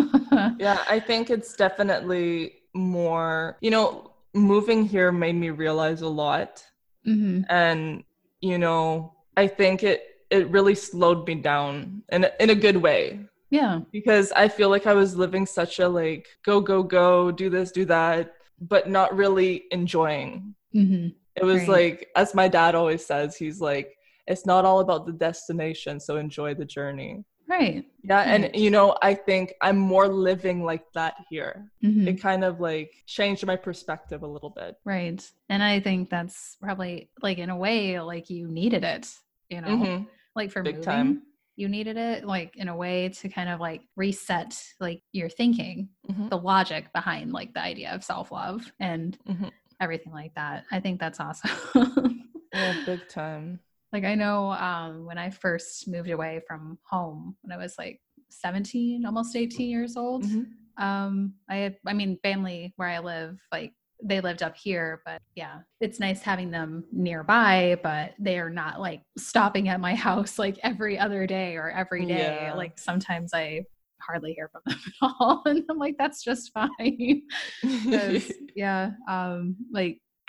Yeah, I think it's definitely more, you know, moving here made me realize a lot. Mm-hmm. And, you know, I think it, it really slowed me down in a, in a good way. Yeah. Because I feel like I was living such a like, go, go, go, do this, do that, but not really enjoying. Mm-hmm. It was right. like, as my dad always says, he's like, it's not all about the destination, so enjoy the journey. Right. Yeah. Right. And, you know, I think I'm more living like that here. Mm-hmm. It kind of like changed my perspective a little bit. Right. And I think that's probably like in a way, like you needed it, you know, mm-hmm. like for big moving. Time. You needed it like in a way to kind of like reset like your thinking, mm-hmm. the logic behind like the idea of self-love and mm-hmm. everything like that. I think that's awesome. Yeah, big time. Like I know um, when I first moved away from home when I was like seventeen, almost eighteen years old, mm-hmm. um, I had, I mean, family where I live, like they lived up here, but yeah, it's nice having them nearby, but they are not like stopping at my house like every other day or every day. Yeah. Like sometimes I hardly hear from them at all. And I'm like, that's just fine. yeah. Um, like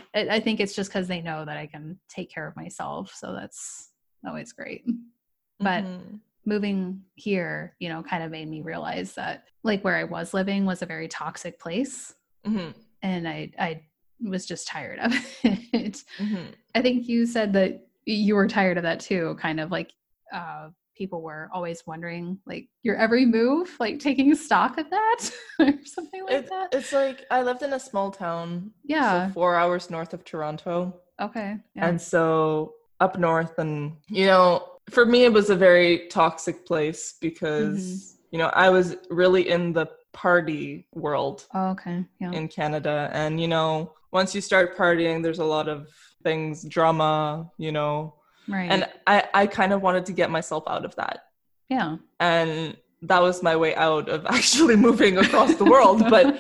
I, I think it's just because they know that I can take care of myself. So that's always great. But mm-hmm. moving here, you know, kind of made me realize that like where I was living was a very toxic place. Mm-hmm. And I, I was just tired of it. Mm-hmm. I think you said that you were tired of that too, kind of like, uh, people were always wondering like your every move, like taking stock of that or something like it, that. It's like I lived in a small town, yeah, so four hours north of Toronto. Okay, yeah. And so up north, and you know, for me, it was a very toxic place because mm-hmm. you know I was really in the party world. Oh, okay, yeah. In Canada, and you know, once you start partying, there's a lot of things, drama, you know. Right. And I, I kind of wanted to get myself out of that. Yeah. And that was my way out of actually moving across the world, but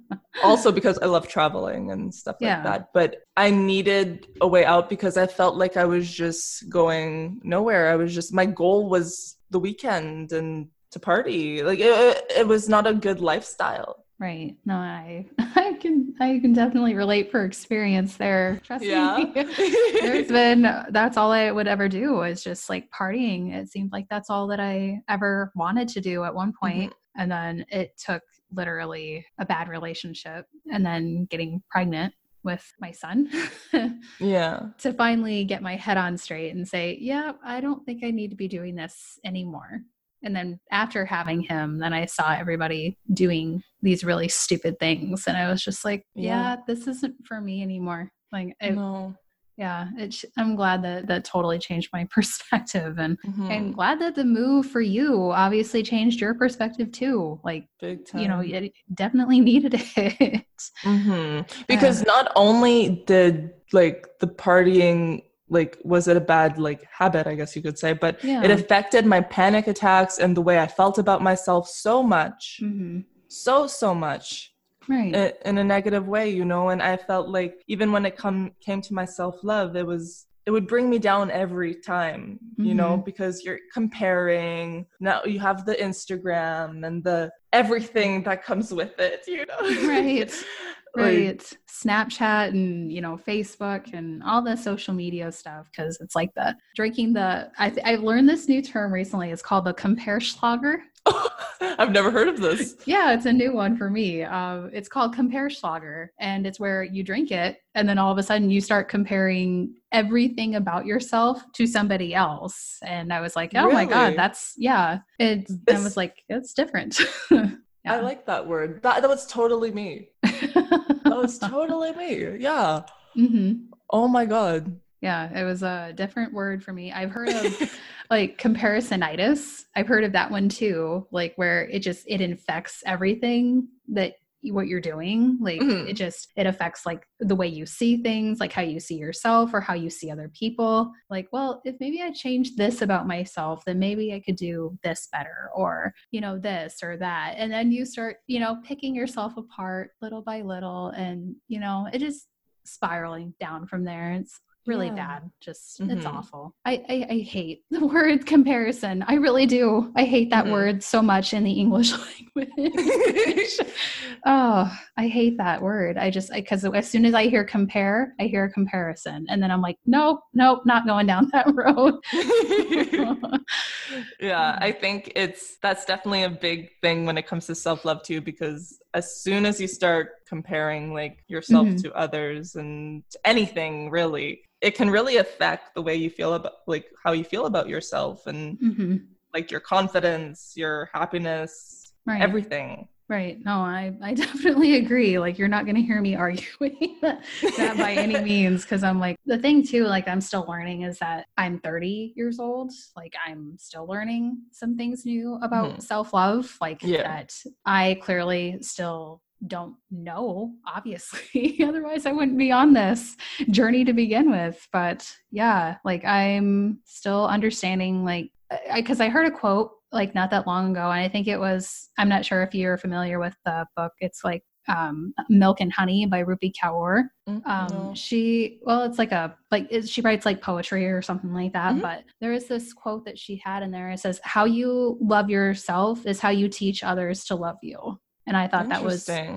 also because I love traveling and stuff like yeah. that. But I needed a way out because I felt like I was just going nowhere. I was just, my goal was the weekend and to party. Like it, it was not a good lifestyle. Right. No, I I can I can definitely relate for experience there. Trust yeah. me. There's been that's all I would ever do was just like partying. It seemed like that's all that I ever wanted to do at one point. Mm-hmm. And then it took literally a bad relationship and then getting pregnant with my son. yeah. To finally get my head on straight and say, yeah, I don't think I need to be doing this anymore. And then after having him, then I saw everybody doing these really stupid things. And I was just like, yeah, yeah this isn't for me anymore. Like, I, no. yeah, it, I'm glad that that totally changed my perspective. And mm-hmm. I'm glad that the move for you obviously changed your perspective too. Like, big time. You know, it definitely needed it. Mm-hmm. Because uh, not only did like the partying like, was it a bad, like, habit, I guess you could say, but yeah. it affected my panic attacks and the way I felt about myself so much, mm-hmm. so, so much, right? In, in a negative way, you know, and I felt like even when it come came to my self-love, it was, it would bring me down every time, mm-hmm. you know, because you're comparing, now you have the Instagram and the everything that comes with it, you know? Right. Right. Like, Snapchat and, you know, Facebook and all the social media stuff. Cause it's like the drinking the, I th- I've learned this new term recently. It's called the Comperschlager. I've never heard of this. Yeah. It's a new one for me. Um, it's called Comperschlager, and it's where you drink it and then all of a sudden you start comparing everything about yourself to somebody else. And I was like, oh really? My God, that's, yeah. It, this... I was like, it's different. Yeah. I like that word. That, that was totally me. That was totally me. Yeah. Mm-hmm. Oh my God. Yeah, it was a different word for me. I've heard of like comparisonitis. I've heard of that one too, like where it just, it infects everything that what you're doing. Like mm-hmm. it just, it affects like the way you see things, like how you see yourself or how you see other people. Like, well, if maybe I changed this about myself, then maybe I could do this better, or, you know, this or that. And then you start, you know, picking yourself apart little by little, and, you know, it is spiraling down from there. It's really yeah. bad. Just, mm-hmm. it's awful. I, I, I hate the word comparison. I really do. I hate that mm-hmm. word so much in the English language. Oh, I hate that word. I just, because as soon as I hear compare, I hear comparison. And then I'm like, nope, nope, not going down that road. Yeah, I think it's, that's definitely a big thing when it comes to self-love too, because as soon as you start comparing like yourself mm-hmm. to others and anything really, it can really affect the way you feel about, like how you feel about yourself and mm-hmm. like your confidence, your happiness, right. everything. Right. No, I, I definitely agree. Like, you're not going to hear me arguing that, that by any means. Cause I'm like, the thing too, like I'm still learning is that I'm thirty years old. Like I'm still learning some things new about mm-hmm. self-love. Like yeah. that I clearly still don't know, obviously. Otherwise I wouldn't be on this journey to begin with. But yeah, like I'm still understanding, like, I, cause I heard a quote like not that long ago. And I think it was, I'm not sure if you're familiar with the book. It's like um, Milk and Honey by Rupi Kaur. Um, no. She, well, it's like a, like it, she writes like poetry or something like that. Mm-hmm. But there is this quote that she had in there. It says, how you love yourself is how you teach others to love you. And I thought that was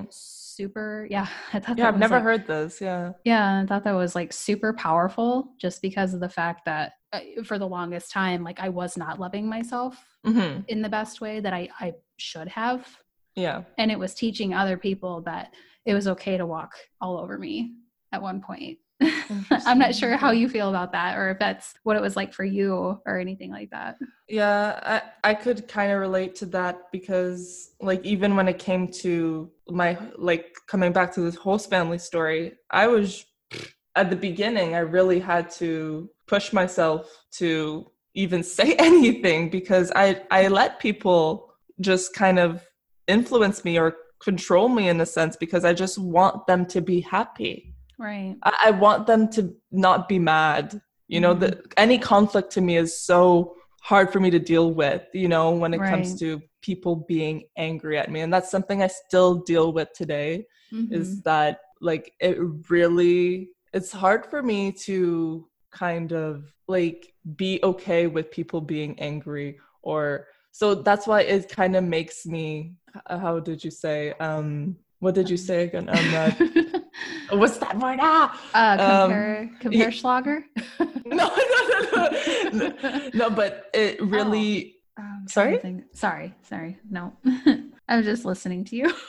super, yeah, I thought Yeah, that I've was never like, heard this. Yeah. yeah, I thought that was like super powerful just because of the fact that uh, for the longest time, like I was not loving myself Mm-hmm. in the best way that I, I should have. Yeah. And it was teaching other people that it was okay to walk all over me at one point. I'm not sure how you feel about that, or if that's what it was like for you or anything like that. Yeah, I, I could kind of relate to that because like even when it came to my like coming back to this host family story, I was at the beginning I really had to push myself to even say anything because I I let people just kind of influence me or control me in a sense because I just want them to be happy. Right. I, I want them to not be mad. You know, Mhm. the, any conflict to me is so hard for me to deal with, you know, when it comes Right. to people being angry at me. And that's something I still deal with today Mhm. is that like it really, it's hard for me to kind of like be okay with people being angry or so that's why it kind of makes me, how did you say, um, what did you say again? Um, uh, what's that word? Ah, Uh, um, compare, compare Schlager. no, no, no, no, no, but it really. Oh, I'm trying Sorry. to think. Sorry, sorry. No, I was just listening to you.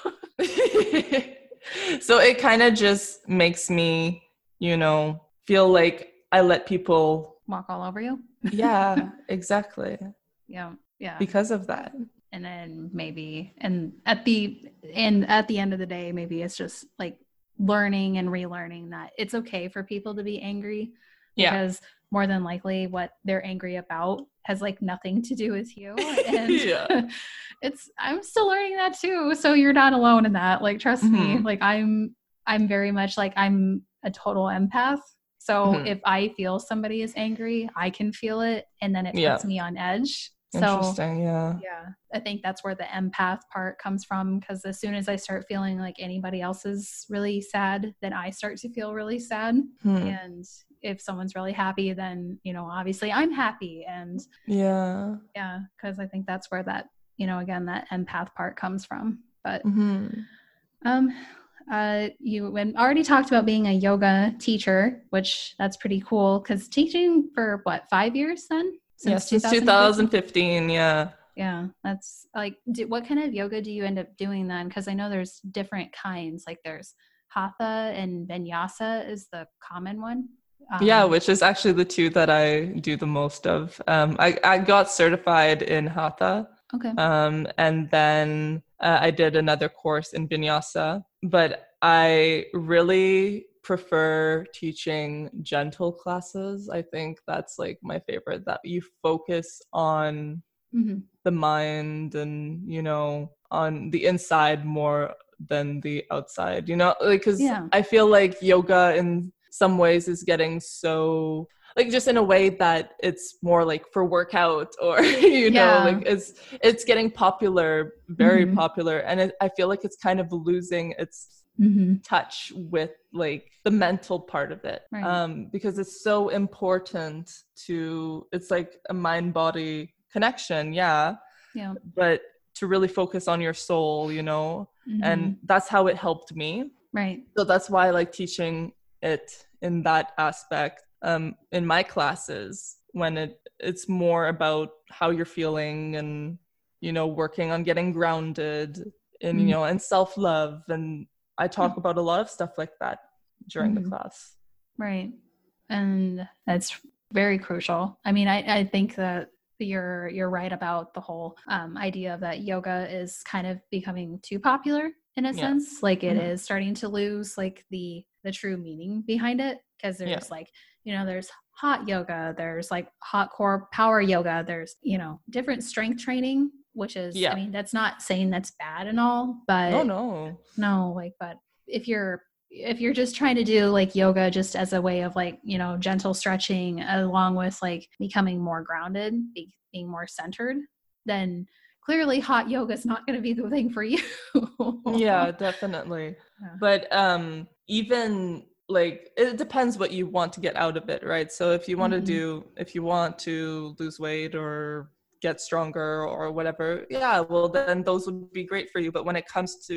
So it kind of just makes me, you know, feel like I let people walk all over you. Yeah, exactly. Yeah, yeah. Because of that. And then maybe, and at the and at the end of the day, maybe it's just like learning and relearning that it's okay for people to be angry because yeah. more than likely what they're angry about has like nothing to do with you. And yeah. it's, I'm still learning that too. So you're not alone in that. Like, trust mm-hmm. me, like I'm, I'm very much like I'm a total empath. So mm-hmm. if I feel somebody is angry, I can feel it. And then it puts yeah. me on edge. Interesting, so, yeah. Yeah, I think that's where the empath part comes from because as soon as I start feeling like anybody else is really sad, then I start to feel really sad. Hmm. And if someone's really happy, then, you know, obviously I'm happy. And yeah, yeah, because I think that's where that, you know, again, that empath part comes from. But mm-hmm. um, uh, you already talked about being a yoga teacher, which that's pretty cool because teaching for what, five years then? Since, yeah, since two thousand fifteen, yeah. Yeah, that's like, do, what kind of yoga do you end up doing then? Because I know there's different kinds. Like there's Hatha and Vinyasa is the common one. Um, yeah, which is actually the two that I do the most of. Um, I, I got certified in Hatha. Okay. Um, and then uh, I did another course in Vinyasa. But I really prefer teaching gentle classes. I think that's like my favorite, that you focus on mm-hmm. the mind and, you know, on the inside more than the outside, you know, like, because yeah. I feel like yoga in some ways is getting so like just in a way that it's more like for workout or, you know, yeah. like it's, it's getting popular, very mm-hmm. popular. And it, I feel like it's kind of losing its mm-hmm. touch with like the mental part of it. Right. Um, because it's so important to, it's like a mind body connection. Yeah. Yeah. But to really focus on your soul, you know, mm-hmm. and that's how it helped me. Right. So that's why I like teaching it in that aspect. Um, in my classes, when it it's more about how you're feeling and, you know, working on getting grounded and, mm-hmm. you know, and self-love. And I talk about a lot of stuff like that during mm-hmm. the class. Right. And that's very crucial. I mean, I, I think that you're, you're right about the whole um, idea that yoga is kind of becoming too popular in a yeah. sense. Like it mm-hmm. is starting to lose like the, the true meaning behind it. Cause there's yeah. like, you know, there's hot yoga, there's like hot core power yoga, there's, you know, different strength training, which is, yeah. I mean, that's not saying that's bad and all, but no, no, no, like, but if you're, if you're just trying to do like yoga just as a way of like, you know, gentle stretching along with like becoming more grounded, be, being more centered, then clearly hot yoga is not going to be the thing for you. Yeah, definitely. Yeah. But um, even like, it depends what you want to get out of it, right? So if you want mm-hmm. to do, if you want to lose weight or get stronger or whatever, yeah, well, then those would be great for you. But when it comes to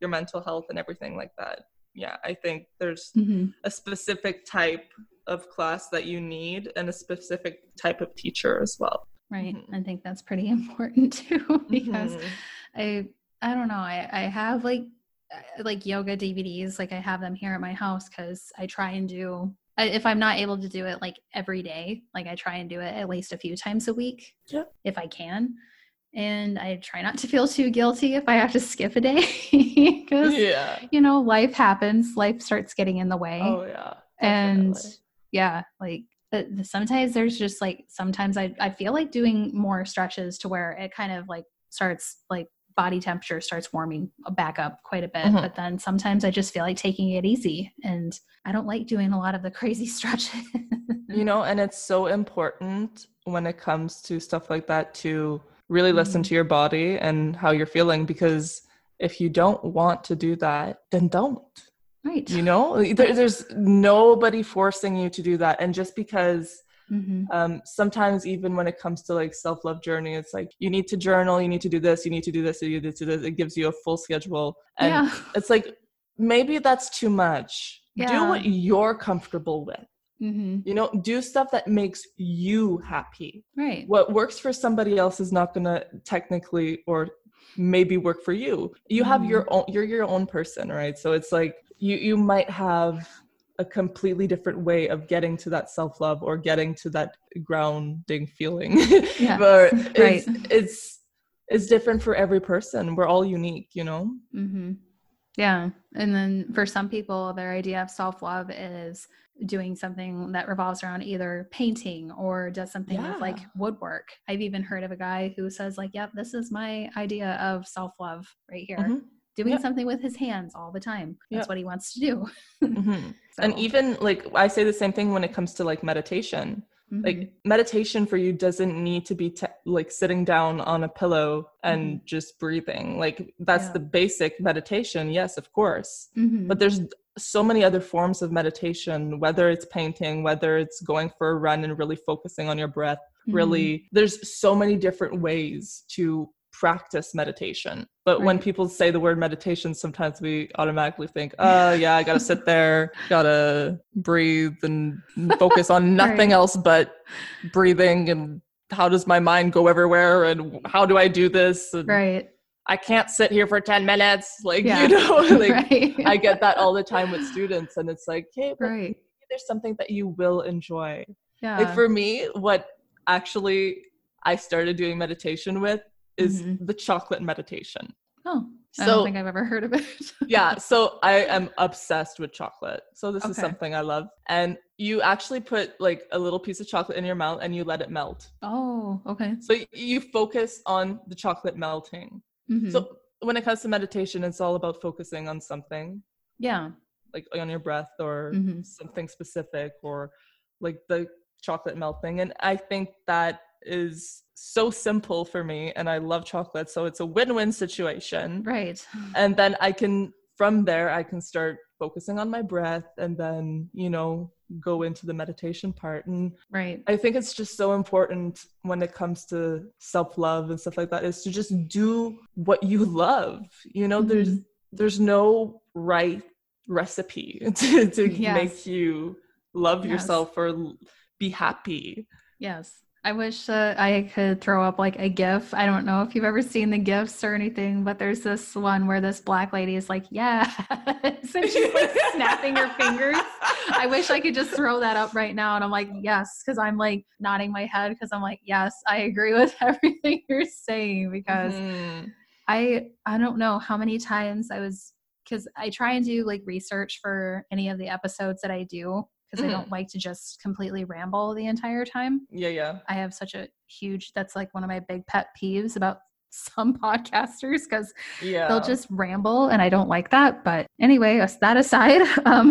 your mental health and everything like that. Yeah, I think there's Mm-hmm. a specific type of class that you need and a specific type of teacher as well. Right. Mm-hmm. I think that's pretty important too, because Mm-hmm. I, I don't know. I, I have like, like yoga D V Ds, like I have them here at my house because I try and do, I- if I'm not able to do it like every day, like I try and do it at least a few times a week Yeah. if I can. And I try not to feel too guilty if I have to skip a day because, Yeah. you know, life happens, life starts getting in the way. Oh yeah. And Definitely. yeah, like uh, sometimes there's just like, sometimes I, I feel like doing more stretches to where it kind of like starts like body temperature starts warming back up quite a bit. Mhm. But then sometimes I just feel like taking it easy, and I don't like doing a lot of the crazy stretches. You know, and it's so important when it comes to stuff like that to really listen Mhm. to your body and how you're feeling, because if you don't want to do that, then don't. Right. You know, there, there's nobody forcing you to do that. And just because Mm-hmm. um, sometimes even when it comes to like self-love journey, it's like, you need to journal, you need to do this, you need to do this, you need to do this. It gives you a full schedule. And Yeah. it's like, maybe that's too much. Do Yeah. what you're comfortable with. Mm-hmm. You know, do stuff that makes you happy. Right. What works for somebody else is not going to technically or maybe work for you. You have Mhm. your own, you're your own person, right? So it's like you you might have a completely different way of getting to that self-love or getting to that grounding feeling. Yeah. But Right. it's it's it's different for every person. We're all unique, you know? Mm-hmm. Yeah. And then for some people, their idea of self-love is doing something that revolves around either painting or does something with like Yeah. woodwork. I've even heard of a guy who says like, yep, this is my idea of self-love right here. Mhm. Doing Yep. something with his hands all the time. That's Yep. what he wants to do. Mhm. So, And even like I say the same thing when it comes to like meditation. mhm. Like meditation for you doesn't need to be te- like sitting down on a pillow and just breathing. Like that's Yeah. the basic meditation. Yes, of course. Mhm. But there's so many other forms of meditation, whether it's painting, whether it's going for a run and really focusing on your breath. Mhm. Really, there's so many different ways to practice meditation. But when Right. people say the word meditation, sometimes we automatically think, oh yeah, I gotta sit there, gotta breathe and focus on nothing Right. else but breathing, and how does my mind go everywhere, and how do I do this, and Right. I can't sit here for ten minutes, like, Yeah. you know, like Right. I get that all the time with students, and it's like, hey, but Right. maybe there's something that you will enjoy. Yeah. Like for me, what actually I started doing meditation with is Mhm. the chocolate meditation. Oh, I So don't think I've ever heard of it. yeah, so I am obsessed with chocolate. So this is Okay. something I love. And you actually put like a little piece of chocolate in your mouth and you let it melt. Oh, okay. So you focus on the chocolate melting. Mhm. So when it comes to meditation, it's all about focusing on something, Yeah. like on your breath or Mhm. something specific, or like the chocolate melting. And I think that is so simple for me, and I love chocolate, so it's a win-win situation. Right. And then I can, from there, I can start focusing on my breath and then, you know, go into the meditation part. And Right. I think it's just so important when it comes to self-love and stuff like that, is to just do what you love. You know, there's Mhm. there's no right recipe to, to Yes. make you love Yes. yourself or l- be happy. Yes. I wish uh, I could throw up like a GIF. I don't know if you've ever seen the GIFs or anything, but there's this one where this black lady is like, yeah. So she's like snapping her fingers. I wish I could just throw that up right now. And I'm like, yes, because I'm like nodding my head because I'm like, yes, I agree with everything you're saying, because Mhm. I I don't know how many times I was, because I try and do like research for any of the episodes that I do, because Mhm. I don't like to just completely ramble the entire time. Yeah, yeah. I have such a huge, that's like one of my big pet peeves about some podcasters, because Yeah. they'll just ramble and I don't like that. But anyway, as- that aside, um,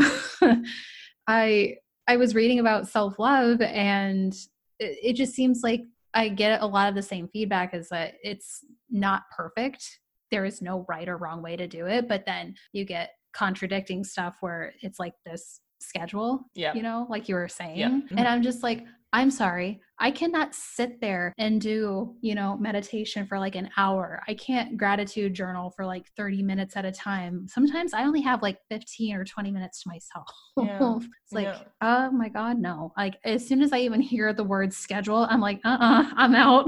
I I was reading about self-love, and it, it just seems like I get a lot of the same feedback, is that it's not perfect. There is no right or wrong way to do it, but then you get contradicting stuff where it's like this schedule, yeah. you know, like you were saying. Yeah. Mm-hmm. And I'm just like, I'm sorry, I cannot sit there and do, you know, meditation for like an hour. I can't gratitude journal for like thirty minutes at a time. Sometimes I only have like fifteen or twenty minutes to myself. Yeah. It's like, yeah. oh my God, no. Like as soon as I even hear the word schedule, I'm like, uh-uh, I'm out.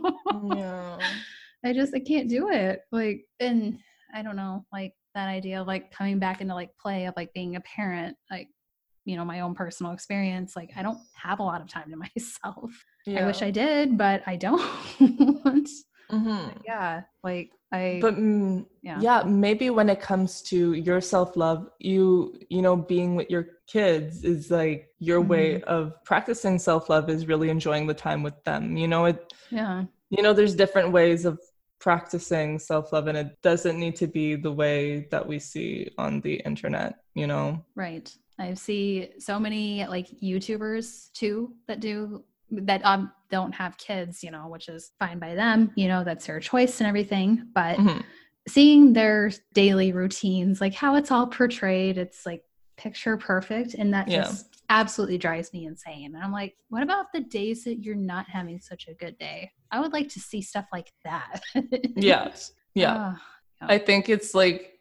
yeah. I just, I can't do it. Like, and I don't know, like that idea of like coming back into like play of like being a parent, like, you know, my own personal experience. Like I don't have a lot of time to myself. Yeah. I wish I did, but I don't. mm-hmm. Yeah. Like I, but mm, yeah. yeah, maybe when it comes to your self-love, you, you know, being with your kids is like your mm-hmm. way of practicing self-love is really enjoying the time with them. You know, it, yeah. You know, there's different ways of practicing self-love and it doesn't need to be the way that we see on the internet, you know? Right. I see so many like YouTubers too that do that um don't have kids, you know, which is fine by them, you know, that's their choice and everything. But mm-hmm. seeing their daily routines, like how it's all portrayed, it's like picture perfect. And that yeah. just absolutely drives me insane. And I'm like, what about the days that you're not having such a good day? I would like to see stuff like that. yeah. Yeah. Uh, yeah. I think it's like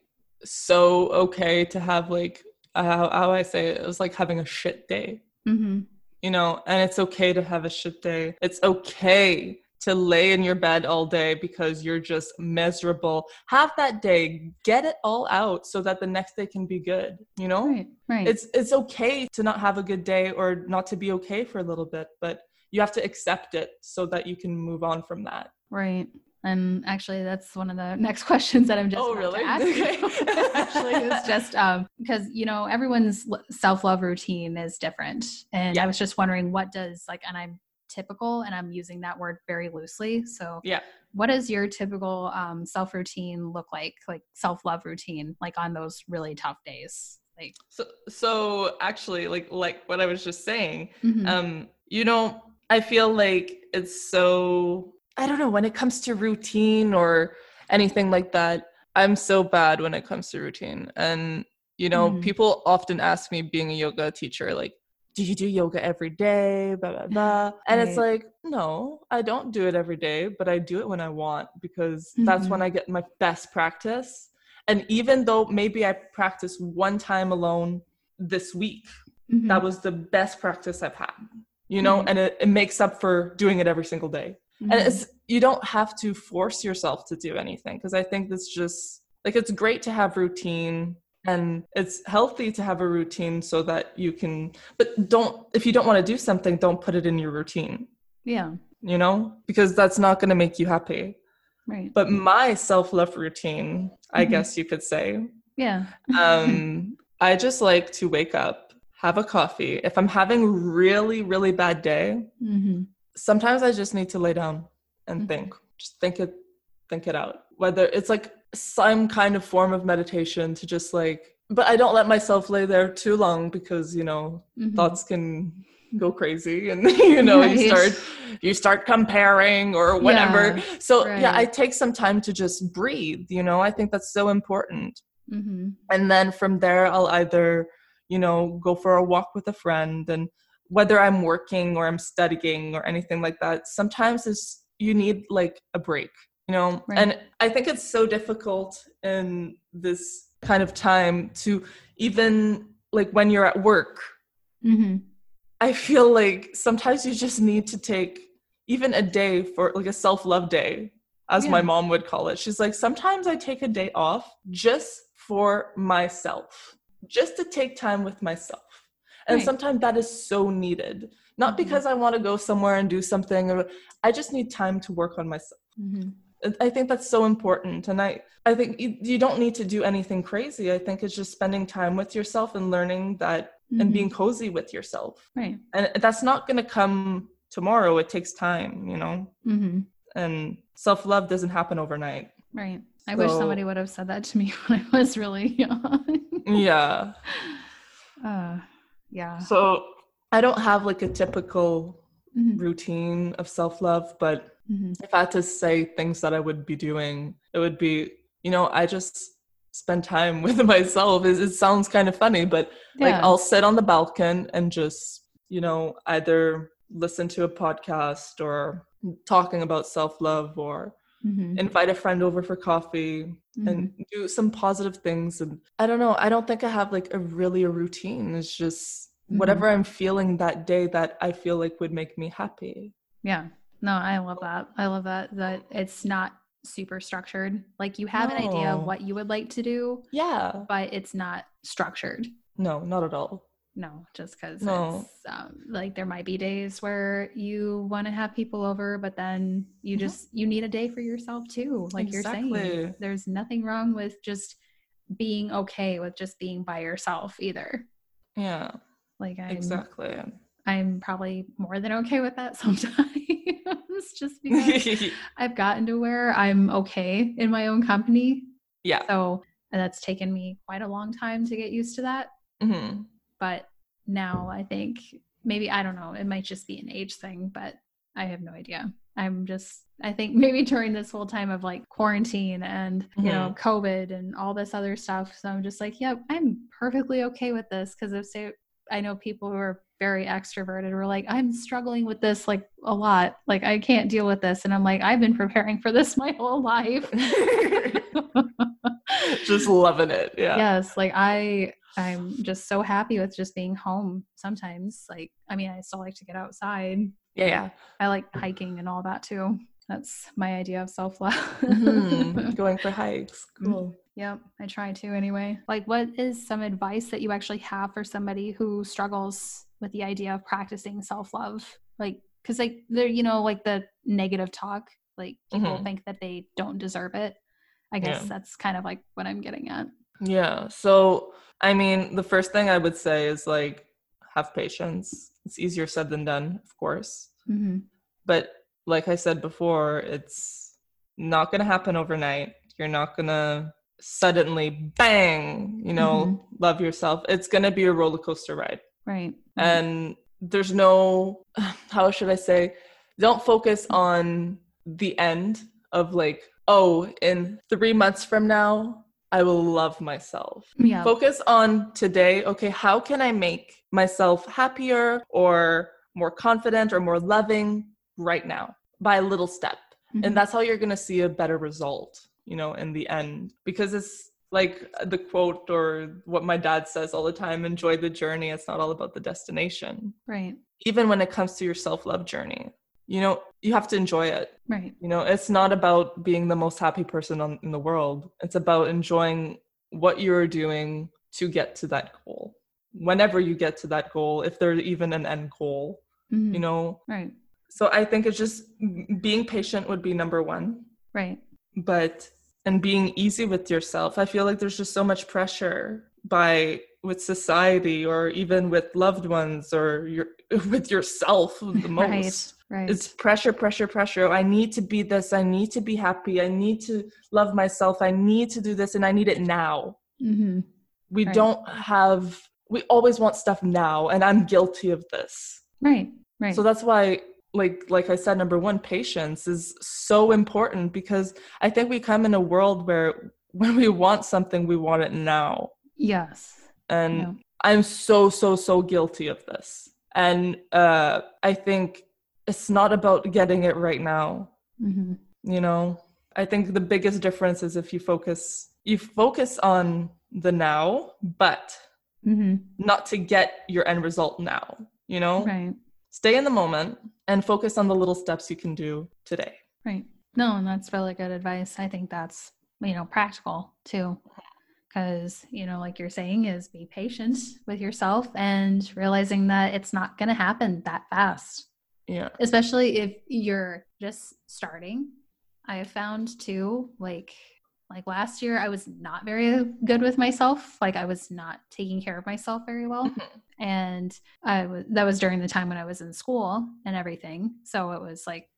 so okay to have like, Uh, how, how I say it, it was like having a shit day, mm-hmm. you know, and it's okay to have a shit day. It's okay to lay in your bed all day because you're just miserable. Have that day, get it all out so that the next day can be good, you know? Right, right. It's, it's okay to not have a good day or not to be okay for a little bit, but you have to accept it so that you can move on from that. Right. And actually, that's one of the next questions that I'm just oh, about really? to ask you. Actually, it's just um, because, you know, everyone's self-love routine is different. And yeah. I was just wondering what does like, and I'm typical and I'm using that word very loosely. So yeah, what does your typical um, self routine look like, like self-love routine, like on those really tough days? Like, so, so actually like, like what I was just saying, mm-hmm. um, you know, I feel like it's so, I don't know, when it comes to routine or anything like that, I'm so bad when it comes to routine. And, you know, mm. people often ask me, being a yoga teacher, like, do you do yoga every day? Blah, blah, blah. And right. it's like, no, I don't do it every day, but I do it when I want because mm-hmm. that's when I get my best practice. And even though maybe I practice one time alone this week, mm-hmm. that was the best practice I've had, you know, mm-hmm. and it, it makes up for doing it every single day. Mm-hmm. And it's, you don't have to force yourself to do anything because I think that's just like, it's great to have routine and it's healthy to have a routine so that you can, but don't, if you don't want to do something, don't put it in your routine. Yeah. You know, because that's not going to make you happy. Right. But my self-love routine, I mm-hmm. guess you could say. Yeah. um, I just like to wake up, have a coffee. If I'm having a really, really bad day, mm-hmm. sometimes I just need to lay down and mm-hmm. think, just think it, think it out. Whether it's like some kind of form of meditation to just like, but I don't let myself lay there too long because, you know, mm-hmm. thoughts can go crazy and, you know, right. you start, you start comparing or whatever. Yeah, so right. yeah, I take some time to just breathe, you know, I think that's so important. Mm-hmm. And then from there, I'll either, you know, go for a walk with a friend, and whether I'm working or I'm studying or anything like that, sometimes it's, you need like a break, you know, right. and I think it's so difficult in this kind of time to even like when you're at work, mm-hmm. I feel like sometimes you just need to take even a day for like a self-love day, as yeah. my mom would call it. She's like, sometimes I take a day off just for myself, just to take time with myself. And right. sometimes that is so needed, not mm-hmm. because I want to go somewhere and do something, or I just need time to work on myself. Mm-hmm. I think that's so important. And I, I think you, you don't need to do anything crazy. I think it's just spending time with yourself and learning that mm-hmm. and being cozy with yourself. Right. And that's not going to come tomorrow. It takes time, you know, mm-hmm. and self-love doesn't happen overnight. Right. I so, wish somebody would have said that to me when I was really young. yeah. Uh, yeah. So I don't have like a typical mm-hmm. routine of self-love, but mm-hmm. if I had to say things that I would be doing, it would be, you know, I just, spend time with myself. It, it sounds kind of funny, but like Yeah. I'll sit on the balcony and just, you know, either listen to a podcast or talking about self-love or Mm-hmm. invite a friend over for coffee Mm-hmm. and do some positive things. And I don't know, I don't think I have like a really a routine. It's just Mm-hmm. whatever I'm feeling that day that I feel like would make me happy. Yeah. No, I love that. I love that, that it's not super structured. Like you have an idea of No. what you would like to do, Yeah. but it's not structured. No, not at all. No, just because No. it's um, like there might be days where you want to have people over, but then you Mhm. just, you need a day for yourself too. Like you're saying, Exactly. there's nothing wrong with just being okay with just being by yourself either. Yeah, Like I'm, exactly. I'm probably more than okay with that sometimes just because I've gotten to where I'm okay in my own company. Yeah. So that's taken me quite a long time to get used to that. Mm-hmm. But now I think maybe, I don't know, it might just be an age thing, but I have no idea. I'm just, I think maybe during this whole time of like quarantine and, you Mhm. know, COVID and all this other stuff. So I'm just like, yep, yeah, I'm perfectly okay with this. Cause if say, I know people who are very extroverted were like, I'm struggling with this like a lot. Like I can't deal with this. And I'm like, I've been preparing for this my whole life. Just loving it. Yeah. Yes. Like I, I'm just so happy with just being home sometimes. Like, I mean, I still like to get outside. Yeah. Yeah. I like hiking and all that too. That's my idea of self-love. Mm-hmm. Going for hikes. Cool. Yep. I try to anyway. Like what is some advice that you actually have for somebody who struggles with the idea of practicing self-love? Like, cause like they're, you know, like the negative talk, like people Mhm. think that they don't deserve it. I guess Yeah. that's kind of like what I'm getting at. Yeah. So, I mean, the first thing I would say is like, have patience. It's easier said than done, of course. Mm-hmm. But like I said before, it's not going to happen overnight. You're not going to suddenly, bang, you know, Mm-hmm. love yourself. It's going to be a roller coaster ride. Right. And there's no, how should I say, don't focus on the end of like, oh, in three months from now, I will love myself. Yeah. Focus on today. Okay, how can I make myself happier or more confident or more loving right now by a little step? Mm-hmm. And that's how you're going to see a better result, you know, in the end. Because it's like the quote or what my dad says all the time, enjoy the journey. It's not all about the destination. Right. Even when it comes to your self-love journey, you know, you have to enjoy it. Right. You know, it's not about being the most happy person on, in the world. It's about enjoying what you're doing to get to that goal. Whenever you get to that goal, if there's even an end goal, Mm-hmm. you know. Right. So I think it's just being patient would be number one. Right. But, and being easy with yourself. I feel like there's just so much pressure by, with society or even with loved ones or your, with yourself the most. Right. Right. It's pressure, pressure, pressure. I need to be this. I need to be happy. I need to love myself. I need to do this and I need it now. Mm-hmm. We Right. don't have, we always want stuff now. And I'm guilty of this. Right. Right. So that's why, like, like I said, number one, patience is so important because I think we come in a world where when we want something, we want it now. Yes. And Yeah. I'm so, so, so guilty of this. And uh, I think it's not about getting it right now. Mm-hmm. You know, I think the biggest difference is if you focus, you focus on the now, but Mm-hmm. not to get your end result now, you know? Right. Stay in the moment and focus on the little steps you can do today. Right. No, and that's really good advice. I think that's, you know, practical too. Because, you know, like you're saying, is be patient with yourself and realizing that it's not going to happen that fast. Yeah. Especially if you're just starting. I have found too, like, like last year, I was not very good with myself. Like I was not taking care of myself very well. Mm-hmm. And I was, that was during the time when I was in school and everything. So it was like,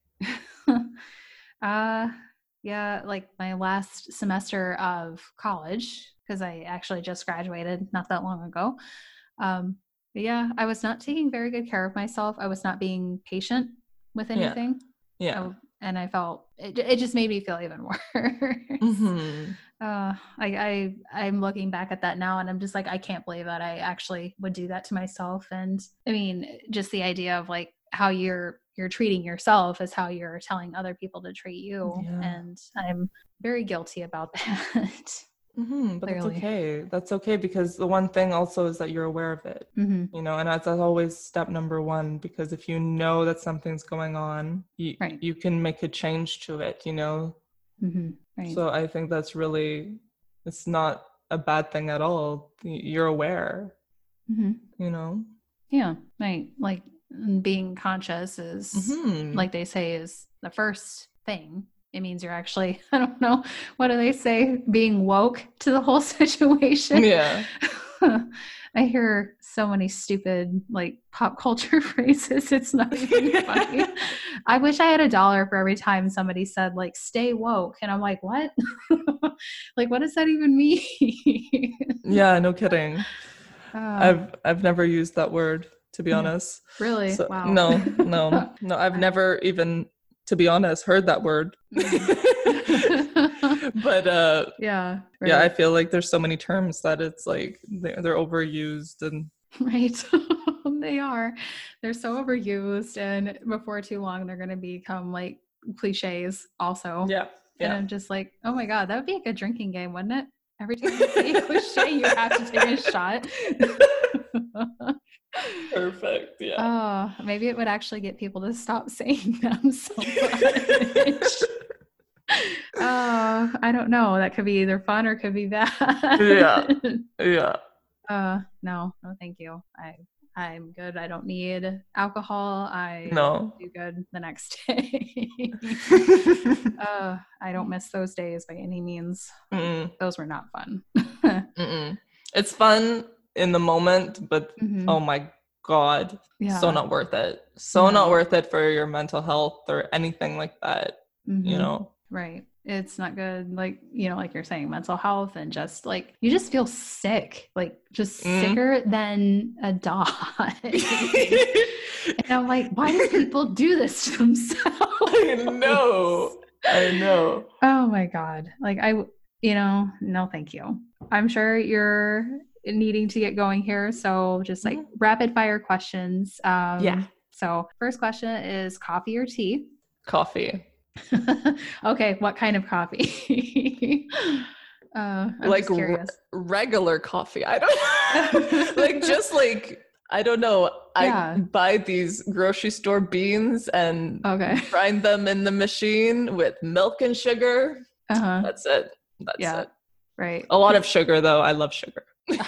uh, yeah, like my last semester of college, because I actually just graduated not that long ago. Um, but yeah, I was not taking very good care of myself. I was not being patient with anything. Yeah. I, and I felt it, it just made me feel even worse. Mm-hmm. Uh, I, I, I'm looking back at that now and I'm just like, I can't believe that I actually would do that to myself. And I mean, just the idea of like how you're, you're treating yourself is how you're telling other people to treat you. Yeah. And I'm very guilty about that. Mm-hmm, but Clearly. That's okay. That's okay, because the one thing also is that you're aware of it, mm-hmm. you know, and that's always step number one, because if you know that something's going on, you, right. you can make a change to it, you know? Mm-hmm. Right. So I think that's really, it's not a bad thing at all. You're aware, mm-hmm. you know? Yeah, right. Like being conscious is, mm-hmm. like they say, is the first thing. It means you're actually, I don't know, what do they say? Being woke to the whole situation. Yeah. I hear so many stupid like pop culture phrases. It's not even funny. I wish I had a dollar for every time somebody said like, stay woke. And I'm like, what? Like, what does that even mean? Yeah, no kidding. Uh, I've, I've never used that word, to be honest. Really? So, wow. No, no, no. I've never even, to be honest, heard that word. But uh yeah right. yeah I feel like there's so many terms that it's like they're, they're overused. And right. They are they're so overused, and before too long they're going to become like cliches also. Yeah, yeah. And I'm just like, oh my god, that would be a good drinking game, wouldn't it? Every time you say a cliche you have to take a shot. Perfect. Yeah. Oh, maybe it would actually get people to stop saying them so much. Uh, I don't know. That could be either fun or could be bad. Yeah. Yeah. Uh, no, no, thank you. I, I'm good. I don't need alcohol. I no. do good the next day. uh, I don't miss those days by any means. Mm-mm. Those were not fun. Mm-mm. It's fun in the moment, but mm-hmm. oh my God, yeah. so not worth it. So no. not worth it for your mental health or anything like that, mm-hmm. you know? Right. It's not good. Like, you know, like you're saying, mental health, and just like, you just feel sick, like just mm. sicker than a dog. And I'm like, why do people do this to themselves? I know. I know. Oh my God. Like I, you know, no, thank you. I'm sure you're needing to get going here. So just like mm-hmm. rapid fire questions. Um, yeah. So first question is coffee or tea? Coffee. Okay. What kind of coffee? uh, I'm like r- regular coffee. I don't like just like, I don't know. Yeah. I buy these grocery store beans and okay. grind them in the machine with milk and sugar. Uh-huh. That's it. That's yeah. it. Right. A lot of sugar though. I love sugar.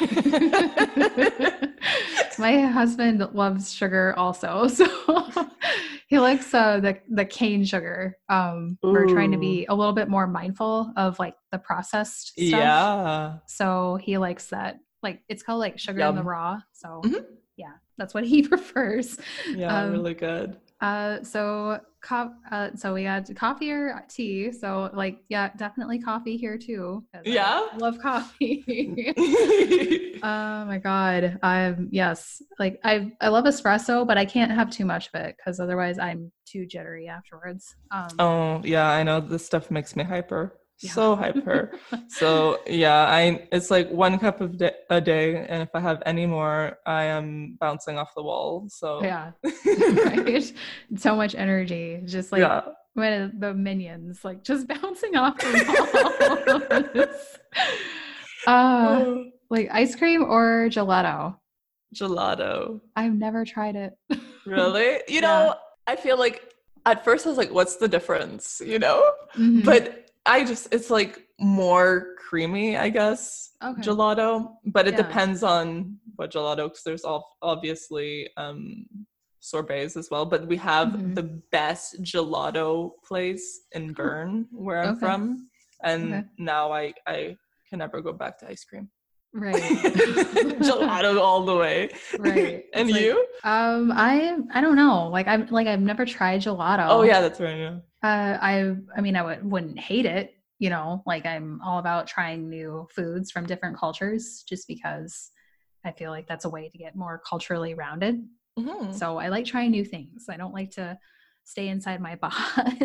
My husband loves sugar also, so he likes uh, the the cane sugar. Um, we're trying to be a little bit more mindful of like the processed stuff. Yeah. So he likes that. Like it's called like sugar Yum. in the raw. So mm-hmm. yeah, that's what he prefers. Yeah, um, really good. Uh, so co- uh, so we had coffee or tea. So like, yeah, definitely coffee here too. Yeah. I love coffee. Oh my God. Um, yes. Like I, I love espresso, but I can't have too much of it because otherwise I'm too jittery afterwards. Um, oh yeah, I know this stuff makes me hyper. Yeah. So hyper. So yeah, I it's like one cup of de- a day, and if I have any more, I am bouncing off the wall. So yeah, right. So much energy, just like yeah. when the Minions, like just bouncing off the wall. uh, like ice cream or gelato? Gelato. I've never tried it. Really? You know, yeah. I feel like at first I was like, "What's the difference?" You know, mm-hmm. but I just, it's like more creamy, I guess, okay. gelato, but it yeah. depends on what gelato, because there's all, obviously um, sorbets as well, but we have mm-hmm. the best gelato place in Bern, oh. where I'm okay. from, and okay. now I, I can never go back to ice cream. Right. Gelato all the way. Right. And like, you? Um, I, I don't know. Like I'm like, I've never tried gelato. Oh yeah, that's right. Yeah. Uh, I, I mean, I would, wouldn't hate it, you know, like I'm all about trying new foods from different cultures just because I feel like that's a way to get more culturally rounded. Mm-hmm. So I like trying new things. I don't like to stay inside my box.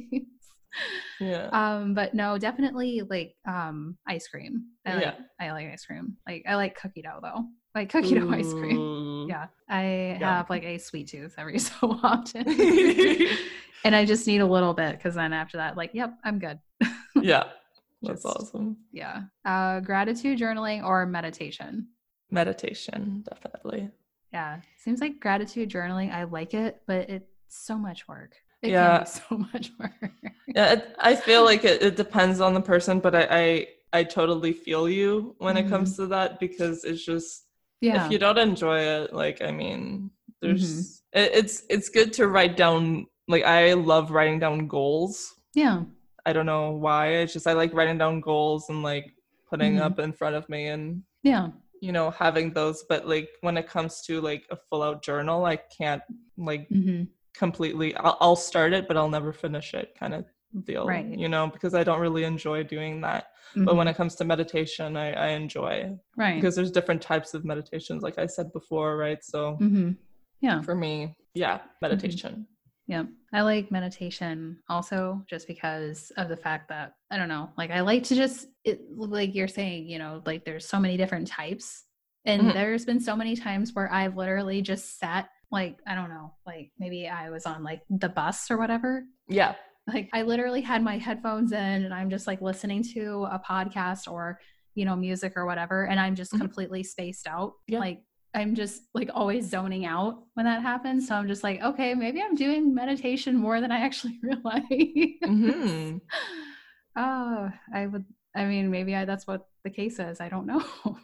Yeah. Um, but no, definitely like um ice cream. I like Yeah. I like ice cream. Like I like cookie dough though. Like cookie dough ice cream. Ooh. Yeah. I Yeah. have like a sweet tooth every so often. And I just need a little bit because then after that, like, yep, I'm good. Yeah. That's Just- awesome. Yeah. Uh gratitude journaling or meditation. Meditation, definitely. Yeah. Seems like gratitude journaling, I like it, but it's so much work. It Yeah. can be so much work. Yeah, it, I feel like it, it depends on the person, but I, I I totally feel you when Mhm. it comes to that, because it's just, Yeah. if you don't enjoy it, like, I mean, there's Mhm. it, it's it's good to write down, like, I love writing down goals. Yeah. I don't know why. It's just I like writing down goals and like putting Mhm. up in front of me and, Yeah. you know, having those. But like when it comes to like a full out journal, I can't like Mm-hmm. completely, I'll, I'll start it, but I'll never finish it kind of deal, Right. you know, because I don't really enjoy doing that. But when it comes to meditation, I, I enjoy, right. because there's different types of meditations, like I said before, right? So Mm-hmm. Yeah. for me, yeah, meditation. Yeah. I like meditation also just because of the fact that, I don't know, like I like to just, it, like you're saying, you know, like there's so many different types. And Mhm. there's been so many times where I've literally just sat, like, I don't know, like maybe I was on like the bus or whatever. Yeah. Like I literally had my headphones in and I'm just like listening to a podcast or, you know, music or whatever. And I'm just Mhm. completely spaced out. Yeah. Like I'm just like always zoning out when that happens. So I'm just like, okay, maybe I'm doing meditation more than I actually realize. Mm-hmm. Oh, I would, I mean, maybe I, that's what the case is. I don't know.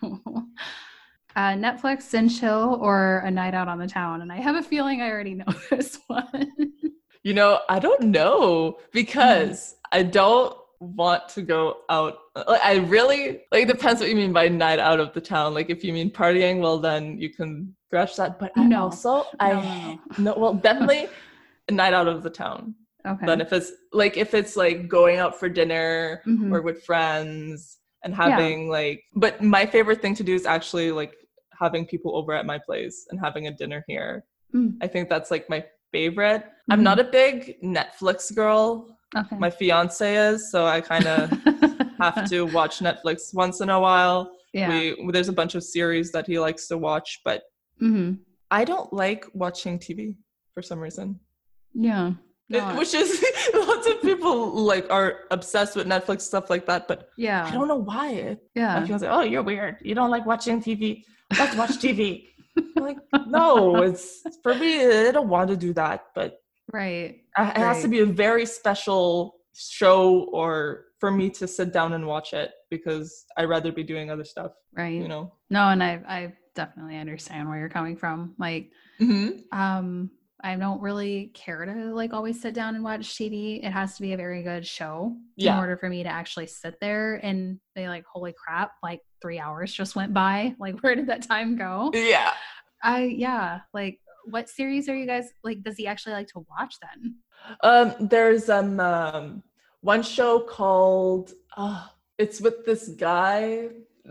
uh, Netflix and chill or a night out on the town. And I have a feeling I already know this one. You know, I don't know, because I don't want to go out. Like, I really, like, it depends what you mean by night out of the town. Like, if you mean partying, well, then you can scratch that. But I No. also, I, No, no, no. no, well, definitely a night out of the town. Okay. Then if it's like, if it's like going out for dinner Mhm. or with friends and having like, but my favorite thing to do is actually like having people over at my place and having a dinner here. Mm. I think that's like my favorite. Mhm. I'm not a big Netflix girl. Okay. My fiance is, so I kind of have to watch Netflix once in a while. Yeah. We there's a bunch of series that he likes to watch, but Mm-hmm. I don't like watching T V for some reason. Yeah. It, No, which is lots of people like are obsessed with Netflix, stuff like that, but yeah. I don't know why. My Yeah. fiance, oh, you're weird. You don't like watching T V. Let's watch T V. I'm like, no, it's for me. I don't want to do that, but Right. it has to Right. be a very special show or for me to sit down and watch it, because I'd rather be doing other stuff, Right. you know? No, and I I definitely understand where you're coming from. Like, Mm-hmm. um, I don't really care to like always sit down and watch T V. It has to be a very good show Yeah. in order for me to actually sit there and be like, holy crap, like three hours just went by. Like, where did that time go? Yeah. I yeah, like what series are you guys like? Does he actually like to watch then? Um, there's um, um one show called uh, it's with this guy.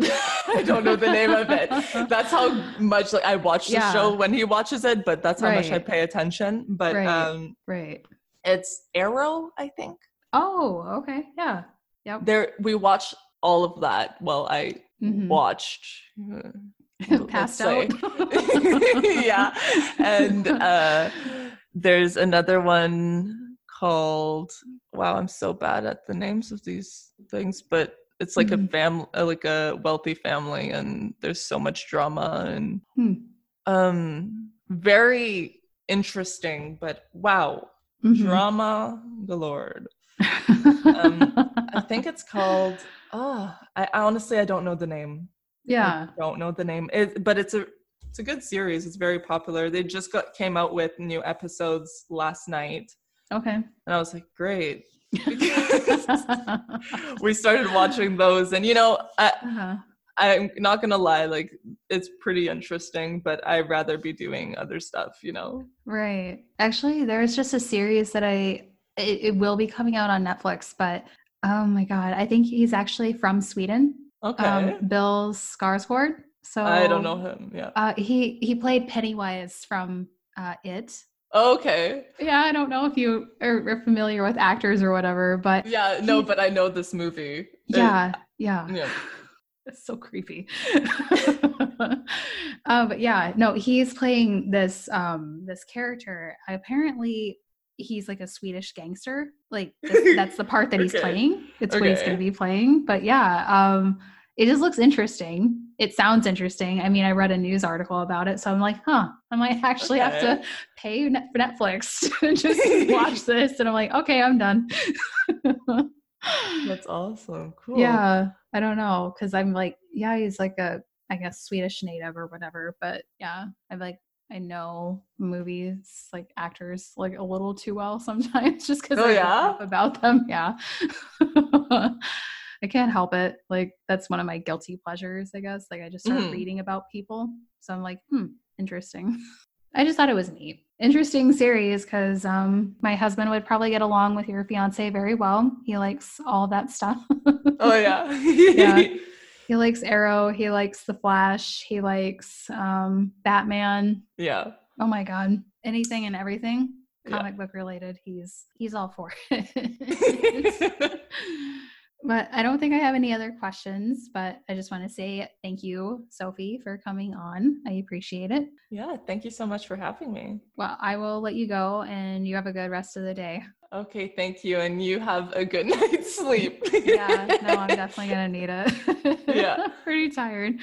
I don't know the name of it. That's how much like I watch the Yeah. show when he watches it, but that's how much I Right. pay attention. But Right. um, Right. it's Arrow, I think. Oh, okay. Yeah. Yep. There we watched all of that. Well, I Mhm. watched. uh, let's Passed say. out. Yeah. And uh, there's another one called, wow, I'm so bad at the names of these things, but it's like Mhm. a family, like a wealthy family, and there's so much drama and Hmm. um, very interesting, but wow, Mhm. drama galore. Um, I think it's called, oh, I, I honestly, I don't know the name. yeah. I don't know the name, it, but it's a it's a good series. It's very popular. They just got came out with new episodes last night, Okay. and I was like, great. We started watching those, and you know, I, uh-huh. I'm not gonna lie, like it's pretty interesting, but I'd rather be doing other stuff, you know. Right. Actually, there's just a series that I it, it will be coming out on Netflix, but oh my god, I think he's actually from Sweden. Okay, Um, Bill Skarsgård. So I don't know him. Yeah. Uh, he he played Pennywise from uh, It. Okay. Yeah, I don't know if you are, are familiar with actors or whatever, but yeah, no, but I know this movie. Yeah, It, yeah. yeah. It's so creepy. uh, but yeah, no, he's playing this um this character. Apparently, he's like a Swedish gangster. Like this, that's the part that he's Okay. playing. It's Okay. what he's going to be playing. But yeah, um, it just looks interesting. It sounds interesting. I mean, I read a news article about it, so I'm like, huh, I might actually Okay. have to pay net- for Netflix to just watch this. And I'm like, okay, I'm done. That's awesome. Cool. Yeah, I don't know, because I'm like, yeah, he's like a, I guess, Swedish native or whatever. But yeah, I'm like, I know movies, like actors, like a little too well sometimes, just because Oh, I yeah? look up about them. Yeah, I can't help it. Like that's one of my guilty pleasures, I guess. Like I just start Mhm. reading about people, so I'm like, hmm, interesting. I just thought it was neat. Interesting series because um, my husband would probably get along with your fiance very well. He likes all that stuff. Oh, yeah. Yeah. He likes Arrow. He likes The Flash. He likes um, Batman. Yeah. Oh my God. Anything and everything Yeah. comic book related. He's he's all for it. But I don't think I have any other questions, but I just want to say thank you, Sophie, for coming on. I appreciate it. Yeah. Thank you so much for having me. Well, I will let you go and you have a good rest of the day. Okay. Thank you. And you have a good night's sleep. Yeah. No, I'm definitely going to need it. Yeah. Pretty tired.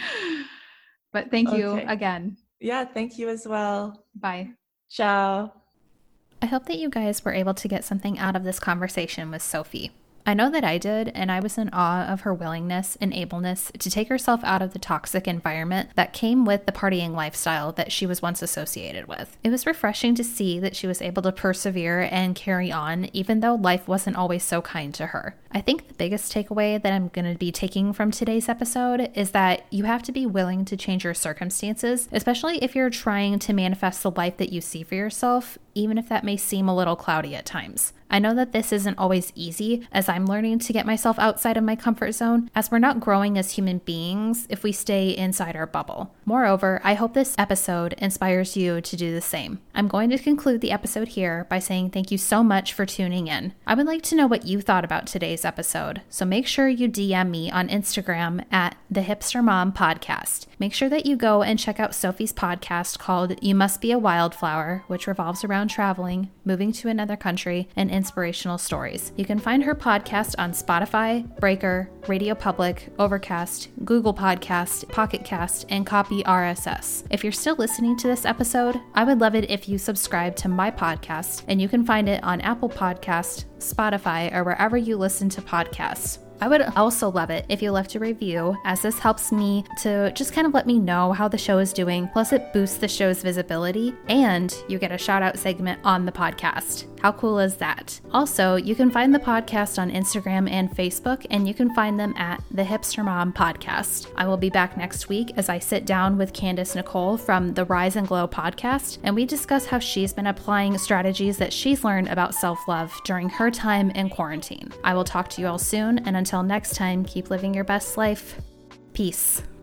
But thank you Okay. again. Yeah. Thank you as well. Bye. Ciao. I hope that you guys were able to get something out of this conversation with Sophie. I know that I did, and I was in awe of her willingness and ableness to take herself out of the toxic environment that came with the partying lifestyle that she was once associated with. It was refreshing to see that she was able to persevere and carry on, even though life wasn't always so kind to her. I think the biggest takeaway that I'm going to be taking from today's episode is that you have to be willing to change your circumstances, especially if you're trying to manifest the life that you see for yourself, even if that may seem a little cloudy at times. I know that this isn't always easy, as I'm learning to get myself outside of my comfort zone, as we're not growing as human beings if we stay inside our bubble. Moreover, I hope this episode inspires you to do the same. I'm going to conclude the episode here by saying thank you so much for tuning in. I would like to know what you thought about today's episode, so make sure you D M me on Instagram at the Hipster Mom Podcast. Make sure that you go and check out Sophie's podcast called You Must Be a Wildflower, which revolves around traveling, moving to another country, and inspirational stories. You can find her podcast on Spotify, Breaker, Radio Public, Overcast, Google Podcast, Pocket Cast, and Copy R S S. If you're still listening to this episode, I would love it if you subscribe to my podcast, and you can find it on Apple Podcast, Spotify, or wherever you listen to podcasts. I would also love it if you left a review, as this helps me to just kind of let me know how the show is doing, plus it boosts the show's visibility, and you get a shout out segment on the podcast. How cool is that? Also, you can find the podcast on Instagram and Facebook, and you can find them at the Hipster Mom Podcast. I will be back next week as I sit down with Candace Nicole from the Rise and Glow podcast, and we discuss how she's been applying strategies that she's learned about self-love during her time in quarantine. I will talk to you all soon, and until next time, keep living your best life. Peace.